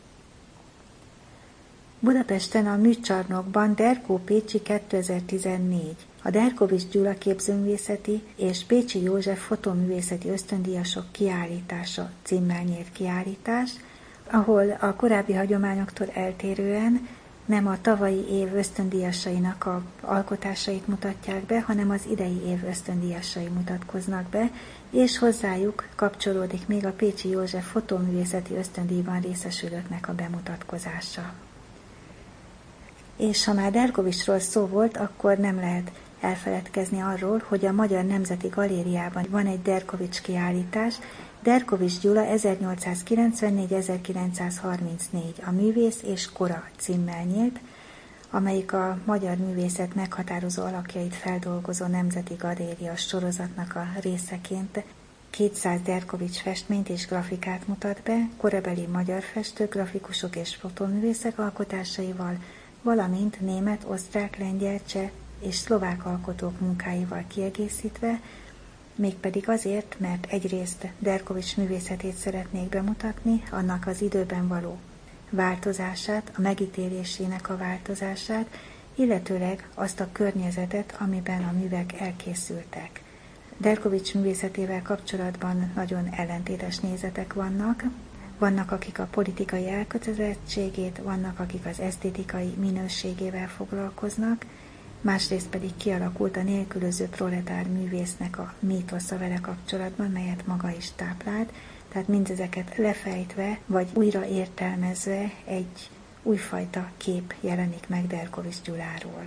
Budapesten a Műcsarnokban Derkó Pécsi kétezer-tizennégy, a Derkovics Gyula képzőművészeti és Pécsi József fotóművészeti ösztöndíjasok kiállítása címmel nyílt kiállítás, ahol a korábbi hagyományoktól eltérően nem a tavalyi év ösztöndíjasainak a alkotásait mutatják be, hanem az idei év ösztöndíjasai mutatkoznak be, és hozzájuk kapcsolódik még a Pécsi József fotóművészeti ösztöndíjban részesülőknek a bemutatkozása. És ha már Derkovicsról szó volt, akkor nem lehet elfeledkezni arról, hogy a Magyar Nemzeti Galériában van egy Derkovics kiállítás, Derkovics Gyula ezernyolcszázkilencvennégy - ezerkilencszázharmincnégy, a Művész és Kora címmel nyílt, amelyik a magyar művészet meghatározó alakjait feldolgozó Nemzeti Galéria sorozatnak a részeként kétszáz Derkovics festményt és grafikát mutat be, korabeli magyar festők, grafikusok és fotóművészek alkotásaival, valamint német, osztrák, lengyel, cseh és szlovák alkotók munkáival kiegészítve, mégpedig azért, mert egyrészt Derkovics művészetét szeretnék bemutatni, annak az időben való változását, a megítélésének a változását, illetőleg azt a környezetet, amiben a művek elkészültek. Derkovics művészetével kapcsolatban nagyon ellentétes nézetek vannak. Vannak, akik a politikai elkötelezettségét, vannak, akik az esztétikai minőségével foglalkoznak, másrészt pedig kialakult a nélkülöző proletár művésznek a mítosza vele kapcsolatban, melyet maga is táplált, tehát mindezeket lefejtve, vagy újra értelmezve egy újfajta kép jelenik meg Derkovits Gyuláról.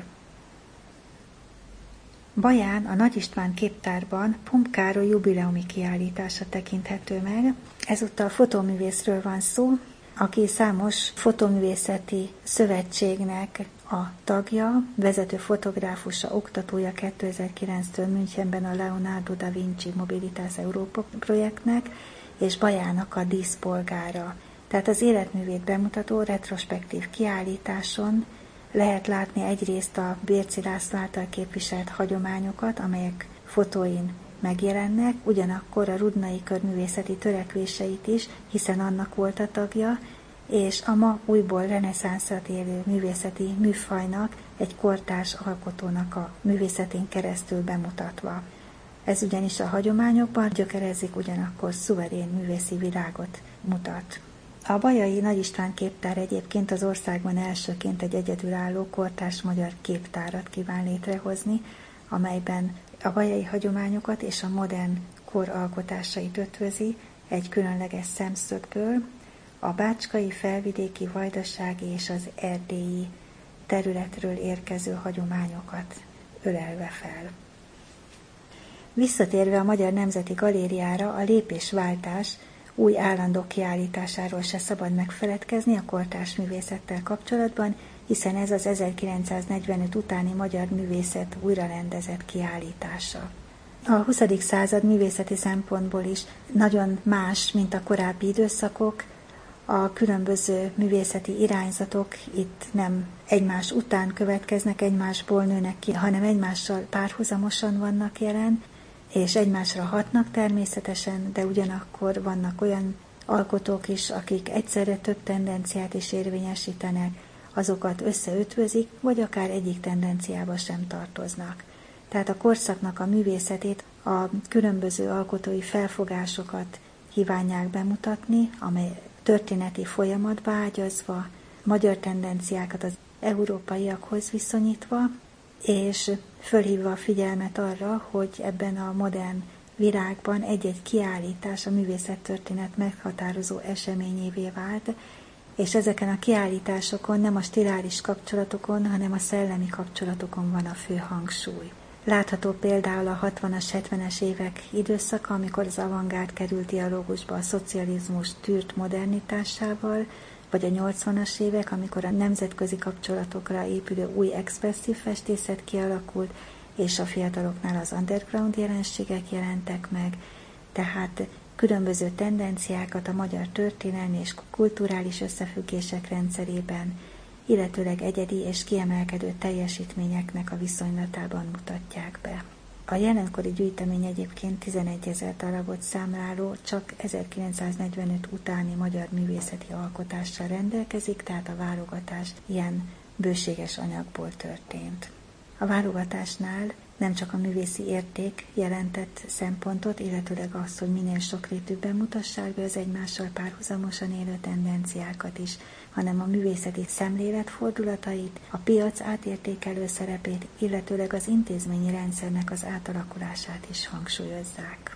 Baján a Nagy István képtárban Pump Károly jubileumi kiállítása tekinthető meg. Ezúttal fotóművészről van szó, aki számos fotóművészeti szövetségnek a tagja, vezető fotográfusa, oktatója kétezer-kilenctől Münchenben a Leonardo da Vinci Mobilitas Europa projektnek, és Bajának a díszpolgára. Tehát az életművét bemutató retrospektív kiállításon lehet látni egyrészt a Bérczy László által képviselt hagyományokat, amelyek fotóin megjelennek, ugyanakkor a Rudnai Kör művészeti törekvéseit is, hiszen annak volt a tagja, és a ma újból reneszánszat élő művészeti műfajnak, egy kortárs alkotónak a művészetén keresztül bemutatva. Ez ugyanis a hagyományokban gyökerezik, ugyanakkor szuverén művészi világot mutat. A Bajai Nagy István képtár egyébként az országban elsőként egy egyedülálló kortárs magyar képtárat kíván létrehozni, amelyben a bajai hagyományokat és a modern kor alkotásait ötvözi egy különleges szemszögből, a bácskai, felvidéki, vajdasági és az erdélyi területről érkező hagyományokat ölelve fel. Visszatérve a Magyar Nemzeti Galériára, a lépésváltás új állandó kiállításáról se szabad megfeledkezni a kortárs művészettel kapcsolatban, hiszen ez az ezerkilencszáznegyvenöt utáni magyar művészet újrarendezett kiállítása. A huszadik század művészeti szempontból is nagyon más, mint a korábbi időszakok. A különböző művészeti irányzatok itt nem egymás után következnek, egymásból nőnek ki, hanem egymással párhuzamosan vannak jelen, és egymásra hatnak természetesen, de ugyanakkor vannak olyan alkotók is, akik egyszerre több tendenciát is érvényesítenek, azokat összeötvözik, vagy akár egyik tendenciába sem tartoznak. Tehát a korszaknak a művészetét, a különböző alkotói felfogásokat kívánják bemutatni, amely történeti folyamatba ágyazva, magyar tendenciákat az európaiakhoz viszonyítva, és fölhívva a figyelmet arra, hogy ebben a modern világban egy-egy kiállítás a művészettörténet meghatározó eseményévé vált, és ezeken a kiállításokon nem a stiláris kapcsolatokon, hanem a szellemi kapcsolatokon van a fő hangsúly. Látható például a hatvanas, hetvenes évek időszaka, amikor az avantgárd került dialógusba a szocializmus tűrt modernitásával, vagy a nyolcvanas évek, amikor a nemzetközi kapcsolatokra épülő új expresszív festészet kialakult, és a fiataloknál az underground jelenségek jelentek meg, tehát különböző tendenciákat a magyar történelmi és kulturális összefüggések rendszerében, illetőleg egyedi és kiemelkedő teljesítményeknek a viszonylatában mutatják be. A jelenkori gyűjtemény egyébként tizenegyezer darabot számláló, csak ezerkilencszáznegyvenöt utáni magyar művészeti alkotással rendelkezik, tehát a válogatás ilyen bőséges anyagból történt. A válogatásnál nem csak a művészi érték jelentett szempontot, illetőleg az, hogy minél sokrétűbben mutassák be az egymással párhuzamosan élő tendenciákat is, hanem a művészeti szemlélet fordulatait, a piac átértékelő szerepét, illetőleg az intézményi rendszernek az átalakulását is hangsúlyozzák.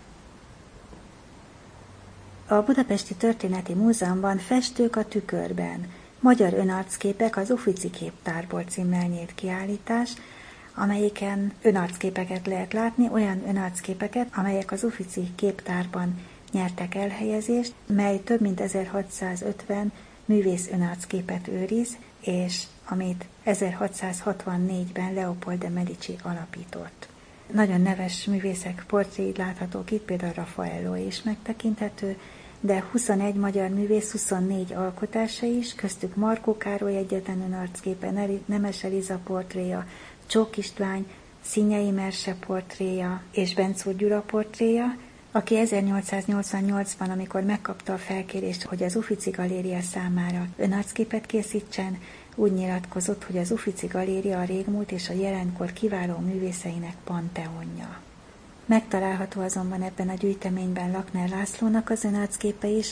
A Budapesti Történeti Múzeumban Festők a tükörben, magyar önarcképek az Uffizi képtárból címmel nyílt kiállítás, amelyiken önarcképeket lehet látni, olyan önarcképeket, amelyek az Uffizi képtárban nyertek elhelyezést, mely több mint ezerhatszázötven művész önarcképet őriz, és amit ezerhatszázhatvannégyben Leopold de Medici alapított. Nagyon neves művészek portréit láthatók itt, például Raffaello is megtekinthető, de huszonegy magyar művész, huszonnégy alkotása is, köztük Markó Károly egyetlen önarcképe, Nemes Eliza portréja, Csók István, Szinyei Merse portréja és Bencúr Gyula portréja, aki ezernyolcszáznyolcvannyolcban, amikor megkapta a felkérést, hogy az Uffizi Galéria számára önarcképet készítsen, úgy nyilatkozott, hogy az Uffizi Galéria a régmúlt és a jelenkor kiváló művészeinek panteonja. Megtalálható azonban ebben a gyűjteményben Lakner Lászlónak az önarcképe is,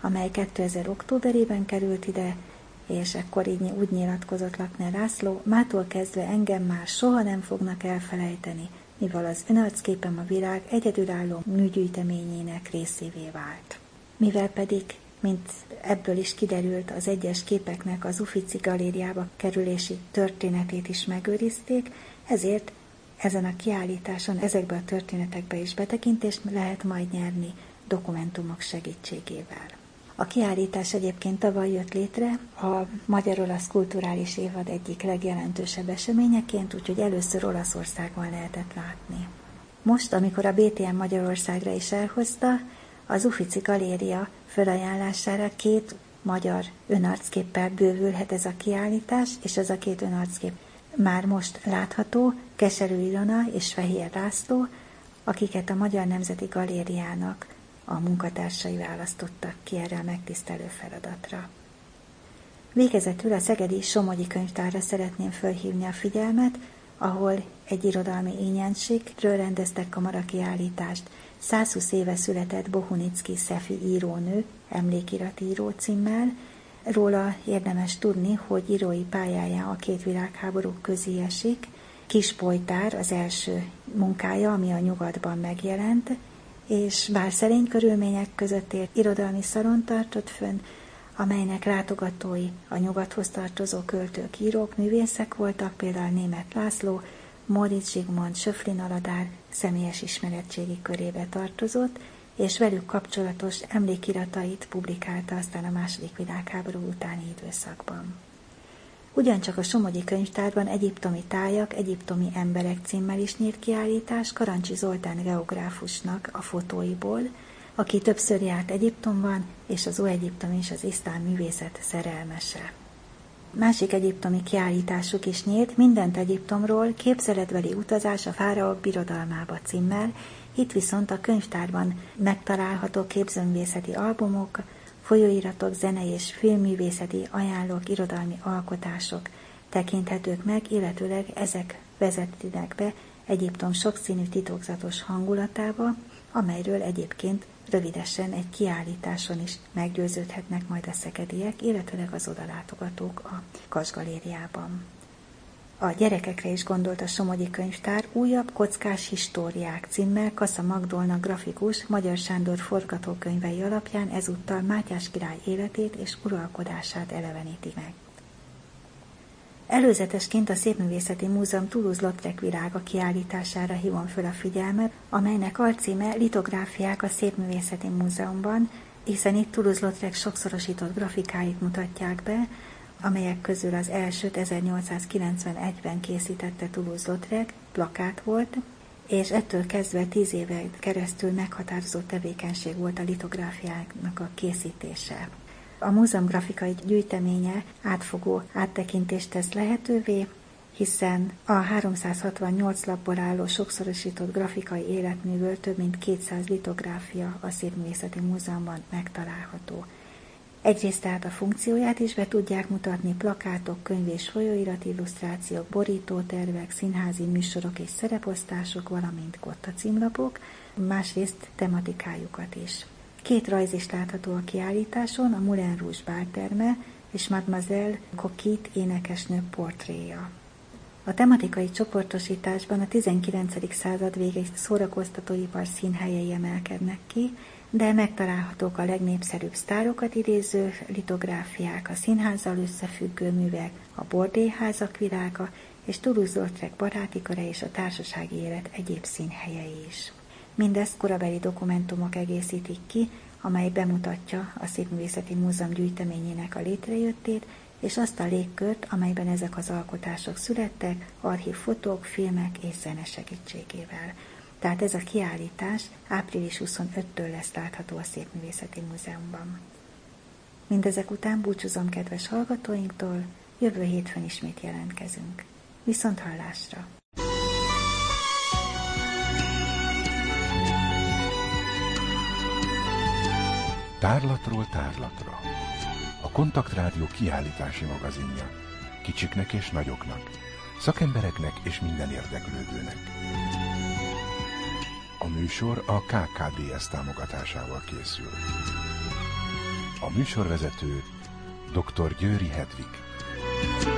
amely kétezer októberében került ide, és ekkor így úgy nyilatkozott Lakner László: mától kezdve engem már soha nem fognak elfelejteni, mivel az önarcképem a világ egyedülálló műgyűjteményének részévé vált. Mivel pedig, mint ebből is kiderült, az egyes képeknek az Uffizi galériába kerülési történetét is megőrizték, ezért ezen a kiállításon ezekbe a történetekbe is betekintést lehet majd nyerni dokumentumok segítségével. A kiállítás egyébként tavaly jött létre a magyar-olasz kulturális évad egyik legjelentősebb eseményeként, úgyhogy először Olaszországban lehetett látni. Most, amikor a bé té em Magyarországra is elhozta, az Uffizi Galéria fölajánlására két magyar önarcképpel bővülhet ez a kiállítás, és ez a két önarckép már most látható, Keserű Ilona és Fehér László, akiket a Magyar Nemzeti Galériának a munkatársai választottak ki erre a megtisztelő feladatra. Végezetül a Szegedi Somogyi Könyvtárra szeretném fölhívni a figyelmet, ahol egy irodalmi ínyenségről rendeztek kamarakiállítást. százhúsz éve született Bohunicki Szefi írónő emlékiratíró címmel. Róla érdemes tudni, hogy írói pályáján a két világháború közé esik. Kisbolytár az első munkája, ami a Nyugatban megjelent, és bár szerény körülmények között ért irodalmi szalon tartott fönn, amelynek látogatói a Nyugathoz tartozó költők, írók, művészek voltak, például Németh László, Móricz Zsigmond, Söflin Aladár személyes ismeretségi körébe tartozott, és velük kapcsolatos emlékiratait publikálta aztán a második világháború utáni időszakban. Ugyancsak a Somogyi Könyvtárban Egyiptomi tájak, egyiptomi emberek címmel is nyílt kiállítás Karancsi Zoltán geográfusnak a fotóiból, aki többször járt Egyiptomban, és az Óegyiptom és az iszlám művészet szerelmese. Másik egyiptomi kiállításuk is nyílt, Mindent Egyiptomról, képzeletbeli utazás a fáraók birodalmába címmel. Itt viszont a könyvtárban megtalálható képzőművészeti albumok, folyóiratok, zenei és filmművészeti ajánlók, irodalmi alkotások tekinthetők meg, illetőleg ezek vezetnek be Egyiptom sokszínű titokzatos hangulatába, amelyről egyébként rövidesen egy kiállításon is meggyőződhetnek majd a szegediek, illetőleg az odalátogatók a Kass Galériában. A gyerekekre is gondolt a Somogyi Könyvtár újabb kockás históriák címmel. Kassa Magdolna grafikus Magyar Sándor forgatókönyvei alapján ezúttal Mátyás király életét és uralkodását eleveníti meg. Előzetesként a Szépművészeti Múzeum Toulouse-Lautrec világa kiállítására hívom föl a figyelmet, amelynek alcíme Litográfiák a Szépművészeti Múzeumban, hiszen itt Toulouse-Lautrec sokszorosított grafikáit mutatják be, amelyek közül az elsőt ezernyolcszázkilencvenegyben készítette Toulouse-Lautrec, plakát volt, és ettől kezdve tíz éve keresztül meghatározó tevékenység volt a litográfiáknak a készítése. A múzeum grafikai gyűjteménye átfogó áttekintést tesz lehetővé, hiszen a háromszázhatvannyolc lapból álló sokszorosított grafikai életműből több mint kétszáz litográfia a Szépművészeti Múzeumban megtalálható. Egyrészt tehát a funkcióját is be tudják mutatni, plakátok, könyv- és folyóirat illusztrációk, borítótervek, színházi műsorok és szereposztások, valamint kotta címlapok, másrészt tematikájukat is. Két rajz is látható a kiállításon, a Moulin Rouge bálterme és Mademoiselle Coquette énekesnő portréja. A tematikai csoportosításban a tizenkilencedik század végi szórakoztatóipar színhelyei emelkednek ki, de megtalálhatók a legnépszerűbb sztárokat idéző litográfiák, a színházzal összefüggő művek, a bordélyházak világa és Toulouse-Lautrec baráti köre és a társasági élet egyéb színhelyei is. Mindezt korabeli dokumentumok egészítik ki, amely bemutatja a Szépművészeti Múzeum gyűjteményének a létrejöttét, és azt a légkört, amelyben ezek az alkotások születtek, archív fotók, filmek és zene segítségével. Tehát ez a kiállítás április huszonötödikétől lesz látható a Szépművészeti Múzeumban. Mindezek után búcsúzom kedves hallgatóinktól, jövő hétfőn ismét jelentkezünk. Viszont hallásra! Tárlatról tárlatra. A Kontaktrádió kiállítási magazinja. Kicsiknek és nagyoknak, szakembereknek és minden érdeklődőnek. A műsor a ká ká dé es támogatásával készül. A műsorvezető dr. Győri Hedvig.